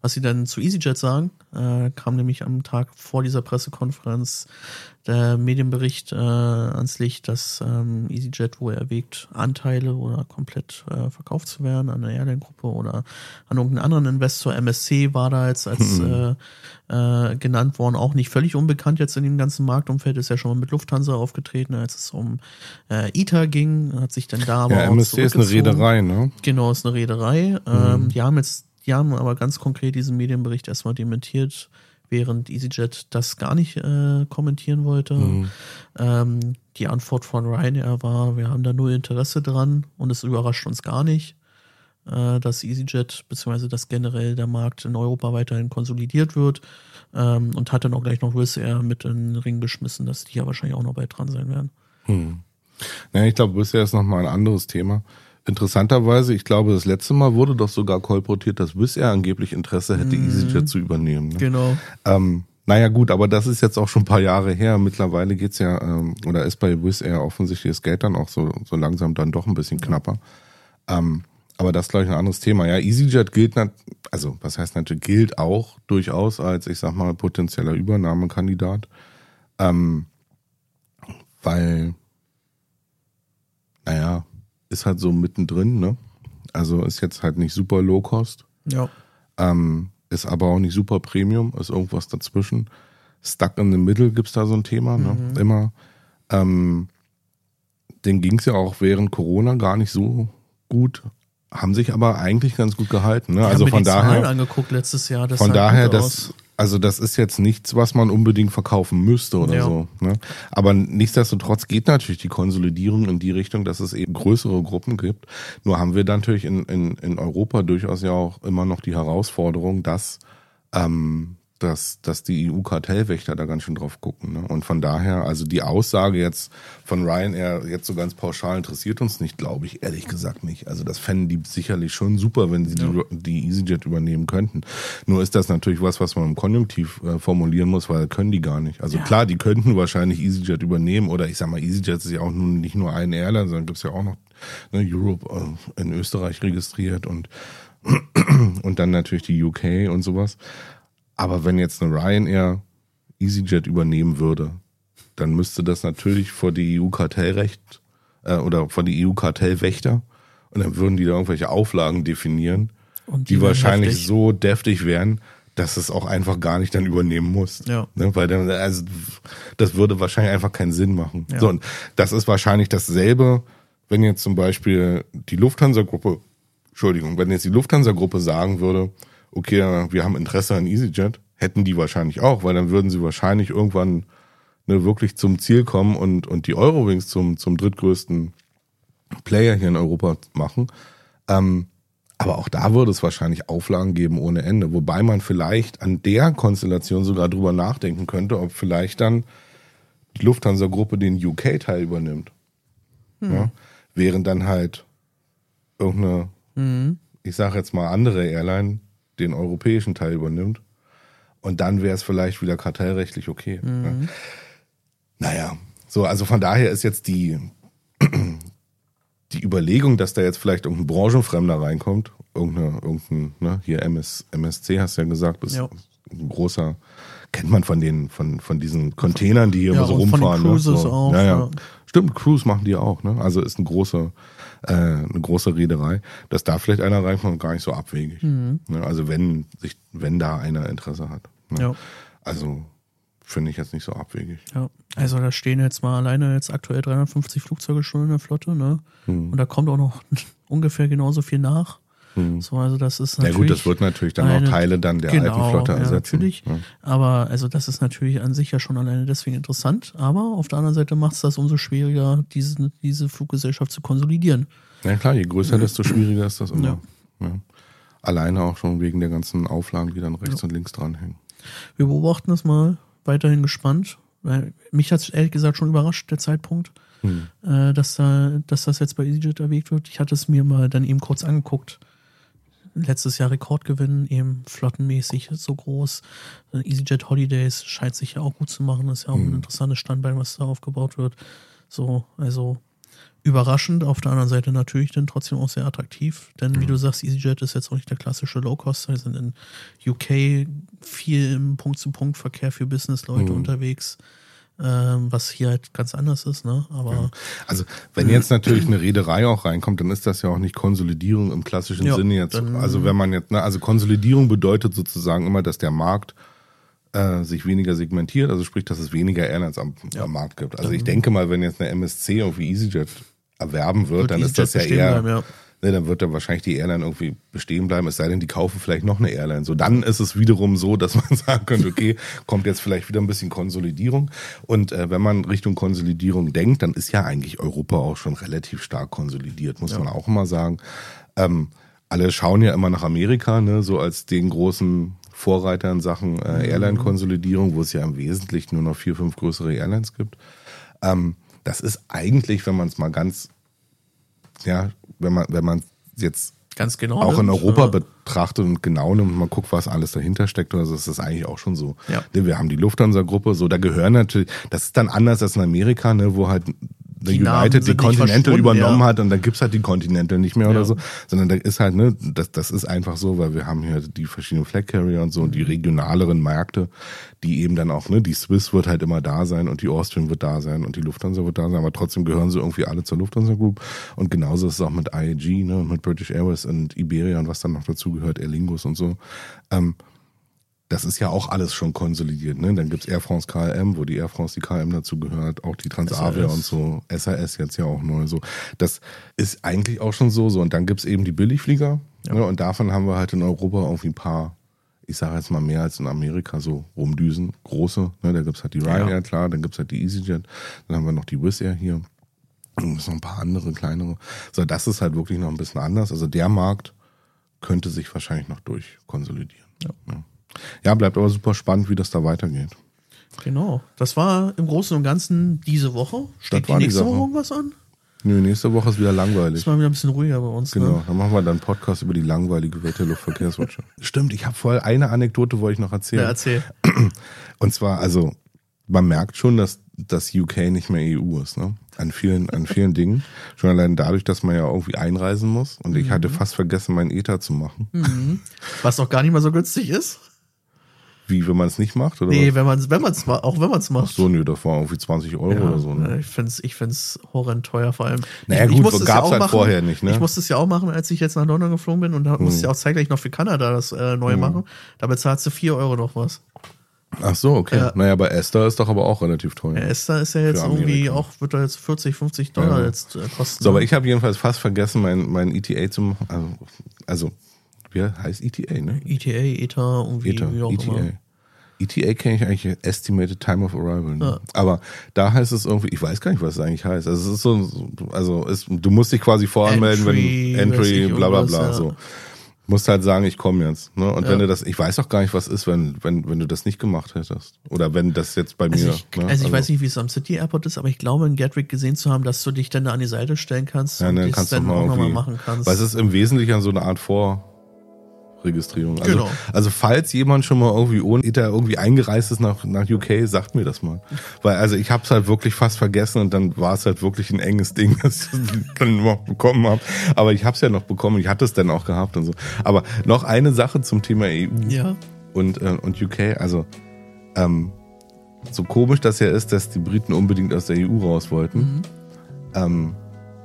was sie dann zu EasyJet sagen, äh, kam nämlich am Tag vor dieser Pressekonferenz der Medienbericht äh, ans Licht, dass ähm, EasyJet wohl erwägt, Anteile oder komplett äh, verkauft zu werden an eine Airline-Gruppe oder an irgendeinen anderen Investor. M S C war da jetzt als mhm. äh, äh, genannt worden, auch nicht völlig unbekannt jetzt in dem ganzen Marktumfeld, ist ja schon mal mit Lufthansa aufgetreten, als es um äh, I T A ging, hat sich dann da aber ja, auch M S C ist eine Reederei, ne? Genau, ist eine Reederei. Mhm. Ähm, die haben jetzt, die haben aber ganz konkret diesen Medienbericht erstmal dementiert, während EasyJet das gar nicht äh, kommentieren wollte. Mhm. Ähm, die Antwort von Ryanair war, wir haben da null Interesse dran und es überrascht uns gar nicht, äh, dass EasyJet bzw. dass generell der Markt in Europa weiterhin konsolidiert wird, ähm, und hat dann auch gleich noch Wizz Air mit in den Ring geschmissen, dass die ja wahrscheinlich auch noch bald dran sein werden. Mhm. Ja, ich glaube, Wizz Air ist nochmal ein anderes Thema. Interessanterweise, ich glaube, das letzte Mal wurde doch sogar kolportiert, dass Wizz Air angeblich Interesse hätte, mhm. EasyJet zu übernehmen. Ne? Genau. Ähm, naja gut, aber das ist jetzt auch schon ein paar Jahre her. Mittlerweile geht's ja, ähm, oder ist bei Wizz Air offensichtlich das Geld dann auch so, so langsam dann doch ein bisschen ja. knapper. Ähm, aber das ist, glaube ich, ein anderes Thema. Ja, EasyJet gilt, nat- also was heißt natürlich, gilt auch durchaus als, ich sag mal, potenzieller Übernahmekandidat. Ähm, weil, naja, ist halt so mittendrin, ne? Also ist jetzt halt nicht super Low Cost. Ja. Ähm, ist aber auch nicht super Premium, ist irgendwas dazwischen. Stuck in the Middle gibt's da so ein Thema, ne? Mhm. Immer. Ähm, denen ging's ja auch während Corona gar nicht so gut, haben sich aber eigentlich ganz gut gehalten, ne? Ich also hab mir von die daher. Zahlen angeguckt letztes Jahr. Das von sah daher, gut das, aus. also das ist jetzt nichts, was man unbedingt verkaufen müsste oder Ja. so. Ne? Aber nichtsdestotrotz geht natürlich die Konsolidierung in die Richtung, dass es eben größere Gruppen gibt. Nur haben wir dann natürlich in, in, in Europa durchaus ja auch immer noch die Herausforderung, dass, ähm, dass, dass die E U-Kartellwächter da ganz schön drauf gucken. Ne? Und von daher, also die Aussage jetzt von Ryanair jetzt so ganz pauschal interessiert uns nicht, glaube ich ehrlich gesagt nicht. Also das fänden die sicherlich schon super, wenn sie ja. die, die EasyJet übernehmen könnten. Nur ist das natürlich was, was man im Konjunktiv äh, formulieren muss, weil können die gar nicht. Also ja. klar, die könnten wahrscheinlich EasyJet übernehmen oder ich sag mal, EasyJet ist ja auch nun nicht nur ein Airline, sondern gibt's ja auch noch ne, Europe äh, in Österreich registriert und und dann natürlich die U K und sowas. Aber wenn jetzt eine Ryanair EasyJet übernehmen würde, dann müsste das natürlich vor die E U-Kartellrecht äh, oder vor die E U-Kartellwächter und dann würden die da irgendwelche Auflagen definieren, und die, die wahrscheinlich heftig. so deftig wären, dass es auch einfach gar nicht dann übernehmen muss. Ja. Ne? Weil dann, also das würde wahrscheinlich einfach keinen Sinn machen. Ja. So, und das ist wahrscheinlich dasselbe, wenn jetzt zum Beispiel die Lufthansa-Gruppe, Entschuldigung, wenn jetzt die Lufthansa-Gruppe sagen würde, okay, wir haben Interesse an EasyJet, hätten die wahrscheinlich auch, weil dann würden sie wahrscheinlich irgendwann ne, wirklich zum Ziel kommen und, und die Eurowings zum, zum drittgrößten Player hier in Europa machen. Ähm, aber auch da würde es wahrscheinlich Auflagen geben ohne Ende, wobei man vielleicht an der Konstellation sogar drüber nachdenken könnte, ob vielleicht dann die Lufthansa-Gruppe den U K-Teil übernimmt. Hm. Ja? Während dann halt irgendeine, hm. ich sage jetzt mal andere Airline, den europäischen Teil übernimmt. Und dann wäre es vielleicht wieder kartellrechtlich okay. Mhm. Ne? Naja, so, also von daher ist jetzt die, die Überlegung, dass da jetzt vielleicht irgendein Branchenfremder reinkommt, irgendeine, irgendein, ne, hier M S, M S C hast du ja gesagt, ist ja. ein großer, kennt man von den, von, von diesen Containern, die hier ja, immer so rumfahren. Von den Cruises ne? so, auch. Naja. Ja. Stimmt, Cruise machen die auch, ne? Also ist ein großer, äh, eine große Reederei, dass da vielleicht einer reinkommt, gar nicht so abwegig. Mhm. Ne? Also wenn sich, wenn da einer Interesse hat. Ne? Ja. Also finde ich jetzt nicht so abwegig. Ja, also da stehen jetzt mal alleine jetzt aktuell dreihundertfünfzig Flugzeuge schon in der Flotte, ne? Mhm. Und da kommt auch noch ungefähr genauso viel nach. Mhm. So, also das ist natürlich. Ja gut, das wird natürlich dann eine, auch Teile dann der genau, alten Flotte ersetzen. Ja, natürlich. Ja. Aber also das ist natürlich an sich ja schon alleine deswegen interessant. Aber auf der anderen Seite macht es das umso schwieriger, diese, diese Fluggesellschaft zu konsolidieren. Ja klar, je größer, desto schwieriger ist das immer. Ja. Ja. Alleine auch schon wegen der ganzen Auflagen, die dann rechts ja. und links dranhängen. Wir beobachten das mal weiterhin gespannt. Weil mich hat es ehrlich gesagt schon überrascht, der Zeitpunkt, hm. äh, dass, da, dass das jetzt bei EasyJet erwägt wird. Ich hatte es mir mal dann eben kurz angeguckt. Letztes Jahr Rekordgewinn, eben flottenmäßig so groß. EasyJet Holidays scheint sich ja auch gut zu machen. Das ist ja auch hm. ein interessantes Standbein, was da aufgebaut wird. So, also Überraschend, auf der anderen Seite natürlich dann trotzdem auch sehr attraktiv, denn wie du sagst, EasyJet ist jetzt auch nicht der klassische Low-Coster, wir sind in U K viel im Punkt-zu-Punkt-Verkehr für Business-Leute mhm. unterwegs, ähm, was hier halt ganz anders ist, ne? Aber ja. Also wenn jetzt natürlich eine Reederei auch reinkommt, dann ist das ja auch nicht Konsolidierung im klassischen ja, Sinne jetzt. Also wenn man jetzt, ne, also Konsolidierung bedeutet sozusagen immer, dass der Markt äh, sich weniger segmentiert, also sprich, dass es weniger Airlines am, ja. am Markt gibt. Also ich denke mal, wenn jetzt eine M S C irgendwie EasyJet erwerben wird, wird dann ist das ja eher, bleiben, ja. Ne, dann wird dann wahrscheinlich die Airline irgendwie bestehen bleiben, es sei denn, die kaufen vielleicht noch eine Airline. So, dann ist es wiederum so, dass man sagen könnte, okay, kommt jetzt vielleicht wieder ein bisschen Konsolidierung. Und äh, wenn man Richtung Konsolidierung denkt, dann ist ja eigentlich Europa auch schon relativ stark konsolidiert, muss ja. man auch immer sagen. Ähm, alle schauen ja immer nach Amerika, ne, so als den großen Vorreiter in Sachen äh, Airline-Konsolidierung, wo es ja im Wesentlichen nur noch vier, fünf größere Airlines gibt. Ähm, Das ist eigentlich, wenn man es mal ganz, ja, wenn man wenn man jetzt ganz genau auch in nimmt, Europa ja. betrachtet und genau nimmt und mal guckt, was alles dahinter steckt, oder so, ist das eigentlich auch schon so. Ja. Wir haben die Lufthansa-Gruppe, so, da gehören natürlich, das ist dann anders als in Amerika, ne, wo halt die United die Continental übernommen ja. hat und dann gibt's halt die Continental nicht mehr ja. oder so, sondern da ist halt, ne, das, das ist einfach so, weil wir haben hier die verschiedenen Flag Carrier und so und die regionaleren Märkte, die eben dann auch, ne, die Swiss wird halt immer da sein und die Austrian wird da sein und die Lufthansa wird da sein, aber trotzdem gehören sie irgendwie alle zur Lufthansa Group und genauso ist es auch mit I A G, ne, und mit British Airways und Iberia und was dann noch dazu gehört, Aer Lingus und so. Ähm, Das ist ja auch alles schon konsolidiert, ne? Dann gibt's Air France K L M, wo die Air France die K L M dazu gehört, auch die Transavia und so, S A S jetzt ja auch neu so. Das ist eigentlich auch schon so, so. Und dann gibt's eben die Billigflieger, ja. ne? Und davon haben wir halt in Europa irgendwie ein paar, ich sage jetzt mal mehr als in Amerika, so rumdüsen, große, ne? Da gibt's halt die Ryanair, ja. klar, dann gibt's halt die EasyJet, dann haben wir noch die Wizz Air hier, und noch ein paar andere, kleinere. So, das ist halt wirklich noch ein bisschen anders. Also der Markt könnte sich wahrscheinlich noch durchkonsolidieren. Ja. ja. Ja, bleibt aber super spannend, wie das da weitergeht. Genau. Das war im Großen und Ganzen diese Woche. Steht die nächste Woche irgendwas an? Nö, nächste Woche ist wieder langweilig. Ist mal wieder ein bisschen ruhiger bei uns. Genau, ne? Dann machen wir dann einen Podcast über die langweilige Welt der Luftverkehrswirtschaft. Stimmt, ich habe vorher eine Anekdote, wollte ich noch erzählen. Ja, erzähl. Und zwar, also, man merkt schon, dass das U K nicht mehr E U ist, ne? An vielen, an vielen Dingen. Schon allein dadurch, dass man ja irgendwie einreisen muss. Und ich mhm. hatte fast vergessen, meinen E T A zu machen. Mhm. Was auch gar nicht mal so günstig ist. Wie, wenn man es nicht macht? Oder nee, was? wenn man es wenn man's, auch wenn man es macht. Ach so, nö, das war irgendwie zwanzig Euro ja, oder so. Ne? Ich finde es ich find's horrend teuer vor allem. Naja ich, gut, ich gab es ja halt machen. vorher nicht. Ne? Ich musste es ja auch machen, als ich jetzt nach London geflogen bin und da musste ich hm. ja auch zeitgleich noch für Kanada das äh, neu hm. machen. Da bezahlst du vier Euro noch was. Ach so, okay. Ja. Naja, bei Esther ist doch aber auch relativ teuer. Ja, Esther ist ja jetzt irgendwie auch, wird da jetzt vierzig, fünfzig Dollar ja. jetzt äh, kosten. So, aber ich habe jedenfalls fast vergessen, mein, mein E T A zu machen. Also, also, wie heißt E T A, ne? E T A, E T A, irgendwie, E T A, wie auch E T A. immer. E T A kenne ich eigentlich, Estimated Time of Arrival. Ne? Ja. Aber da heißt es irgendwie, ich weiß gar nicht, was es eigentlich heißt. Also es ist so, also es, du musst dich quasi voranmelden, Entry, wenn Entry, bla bla bla. Ja. So. Musst halt sagen, ich komme jetzt. Ne? Und ja. wenn du das, ich weiß auch gar nicht, was ist, wenn, wenn, wenn du das nicht gemacht hättest. Oder wenn das jetzt bei also mir. Ich, ne? Also ich also, weiß nicht, wie es am City Airport ist, aber ich glaube, in Gatwick gesehen zu haben, dass du dich dann da an die Seite stellen kannst ja, und dann das kannst dann du auch nochmal irgendwie, machen kannst. Weil es ist im Wesentlichen so eine Art Vor. Registrierung. Also, genau. also falls jemand schon mal irgendwie ohne E T A irgendwie eingereist ist nach, nach U K, sagt mir das mal. Weil also ich habe es halt wirklich fast vergessen und dann war es halt wirklich ein enges Ding, das ich dann noch bekommen habe. Aber ich habe es ja noch bekommen, ich hatte es dann auch gehabt und so. Aber noch eine Sache zum Thema E U ja. und, äh, und U K. Also ähm, so komisch das ja ist, dass die Briten unbedingt aus der E U raus wollten. Mhm. Ähm,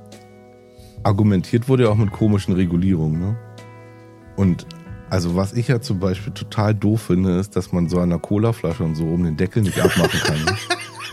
argumentiert wurde ja auch mit komischen Regulierungen. Ne? Und also was ich ja zum Beispiel total doof finde, ist, dass man so an einer Colaflasche und so oben den Deckel nicht abmachen kann. Ne?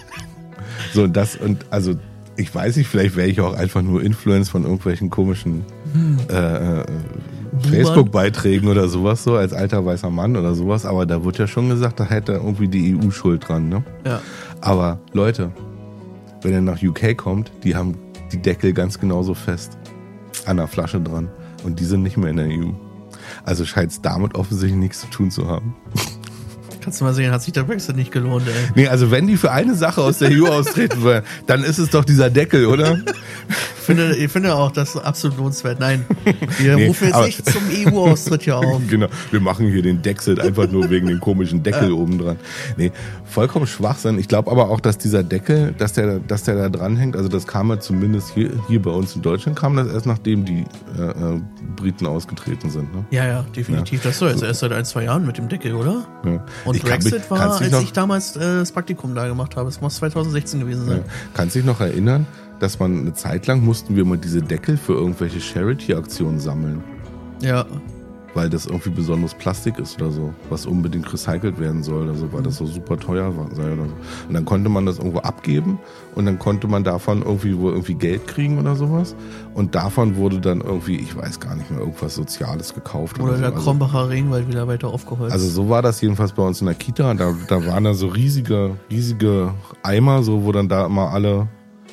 So, und das, und also ich weiß nicht, vielleicht wäre ich auch einfach nur Influence von irgendwelchen komischen hm. äh, äh, Facebook-Beiträgen oder sowas, so als alter weißer Mann oder sowas, aber da wird ja schon gesagt, da hätte irgendwie die E U Schuld dran, ne? Ja. Aber Leute, wenn ihr nach U K kommt, die haben die Deckel ganz genauso fest an der Flasche dran und die sind nicht mehr in der E U. Also scheint es damit offensichtlich nichts zu tun zu haben. Kannst du mal sehen, hat sich der Brexit nicht gelohnt, ey. Nee, also wenn die für eine Sache aus der E U austreten wollen, dann ist es doch dieser Deckel, oder? finde, ich finde auch, das ist absolut lohnenswert. Nein, wir Nee, rufen jetzt aber- nicht zum E U-Austritt hier auf. Genau, wir machen hier den Dexit einfach nur wegen dem komischen Deckel Ja. oben dran. Nee, vollkommen Schwachsinn. Ich glaube aber auch, dass dieser Deckel, dass der, dass der da dranhängt, also das kam ja zumindest hier, hier bei uns in Deutschland, kam das erst nachdem die äh, äh, Briten ausgetreten sind. Ne? Ja, ja, definitiv. Das ist doch jetzt erst seit ein, zwei Jahren mit dem Deckel, oder? Ja. Und Ich kann Brexit mich- war, kannst dich als noch- ich damals äh, das Praktikum da gemacht habe. Es muss zwanzig sechzehn gewesen Ja. sein. Kannst dich noch erinnern, dass man eine Zeit lang mussten wir mal diese Deckel für irgendwelche Charity-Aktionen sammeln, Ja. weil das irgendwie besonderes Plastik ist oder so, was unbedingt recycelt werden soll, also weil das so super teuer war, sei oder so. Und dann konnte man das irgendwo abgeben und dann konnte man davon irgendwie wohl irgendwie Geld kriegen oder sowas. Und davon wurde dann irgendwie, ich weiß gar nicht mehr, irgendwas Soziales gekauft Oder oder, der so. Also, Krombacher Regenwald wieder weiter aufgeholzt. also so war das jedenfalls bei uns in der Kita. Da, da waren da so riesige, riesige Eimer, so wo dann da immer alle,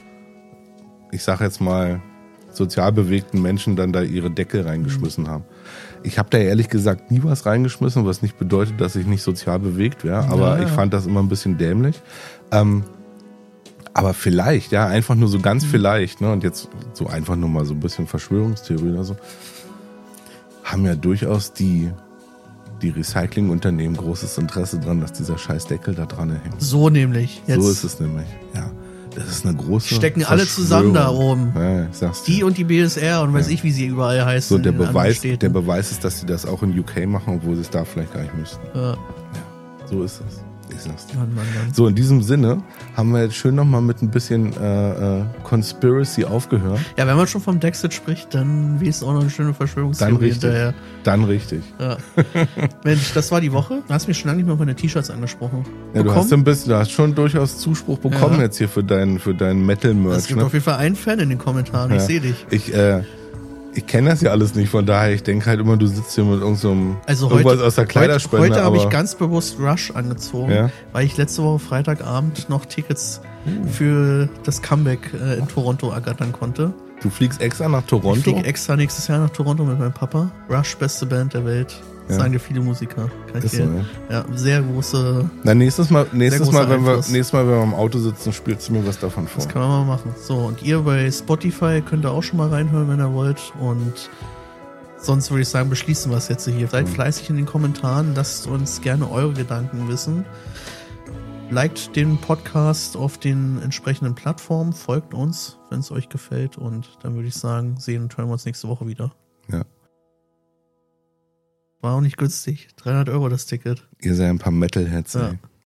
ich sag jetzt mal, sozial bewegten Menschen dann da ihre Deckel reingeschmissen haben. Ich habe da ehrlich gesagt nie was reingeschmissen, was nicht bedeutet, dass ich nicht sozial bewegt wäre. Aber Ja, ja. ich fand das immer ein bisschen dämlich. Ähm, aber vielleicht, ja, einfach nur so ganz vielleicht, ne, und jetzt so einfach nur mal so ein bisschen Verschwörungstheorie oder so, haben ja durchaus die, die Recyclingunternehmen großes Interesse dran, dass dieser scheiß Deckel da dran hängt. so nämlich. Jetzt So ist es nämlich, ja. Das ist eine große stecken alle zusammen da Verschwörung. oben. Ja, ich sag's dir. Die und die B S R und weiß Ja. ich, wie sie überall heißen. So, der in anderen Beweis, Städten. der Beweis ist, dass sie das auch in U K machen, obwohl sie es da vielleicht gar nicht müssten. Ja. So ist es. Ich sag's dir. Mann, Mann, Mann. So, in diesem Sinne haben wir jetzt schön nochmal mit ein bisschen äh, äh, Conspiracy aufgehört. Ja, wenn man schon vom Dexit spricht, dann wie ist auch noch eine schöne Dann Verschwörungstheorie richtig. hinterher. Dann richtig. Ja. Mensch, das war die Woche. Du hast mich schon lange nicht mehr auf meine T-Shirts angesprochen. Ja, du hast, ein bisschen, du hast schon durchaus Zuspruch bekommen Ja. jetzt hier für deinen für deinen Metal-Merch. Es gibt Ne? auf jeden Fall einen Fan in den Kommentaren. Ich Ja. sehe dich. Ich, äh, ich kenne das ja alles nicht, von daher, ich denke halt immer, du sitzt hier mit irgendeinem so Also irgendwas heute, aus der Kleiderspende. heute, heute habe ich aber- ganz bewusst Rush angezogen, Ja. weil ich letzte Woche Freitagabend noch Tickets für das Comeback äh, in Toronto ergattern konnte. Du fliegst extra nach Ich Toronto? fliege extra nächstes Jahr nach Toronto mit meinem Papa. Rush, beste Band der Welt. Ja. Sagen dir viele Musiker. Kann ich Ist so, dir, ja, sehr große, Na, nächstes Mal, nächstes großer Mal, wenn wir, Einfluss. nächstes Mal, wenn wir im Auto sitzen, spielst du mir was davon vor. das kann man mal machen. So, und ihr bei Spotify könnt ihr auch schon mal reinhören, wenn ihr wollt. Und sonst würde ich sagen, beschließen wir es jetzt hier. Seid fleißig in den Kommentaren, lasst uns gerne eure Gedanken wissen. Liked den Podcast auf den entsprechenden Plattformen, folgt uns, wenn es euch gefällt. Und dann würde ich sagen, sehen und hören wir uns nächste Woche wieder. Ja. War auch nicht günstig. dreihundert Euro das Ticket. Ihr seid ein paar Metalheads, Ja. ey.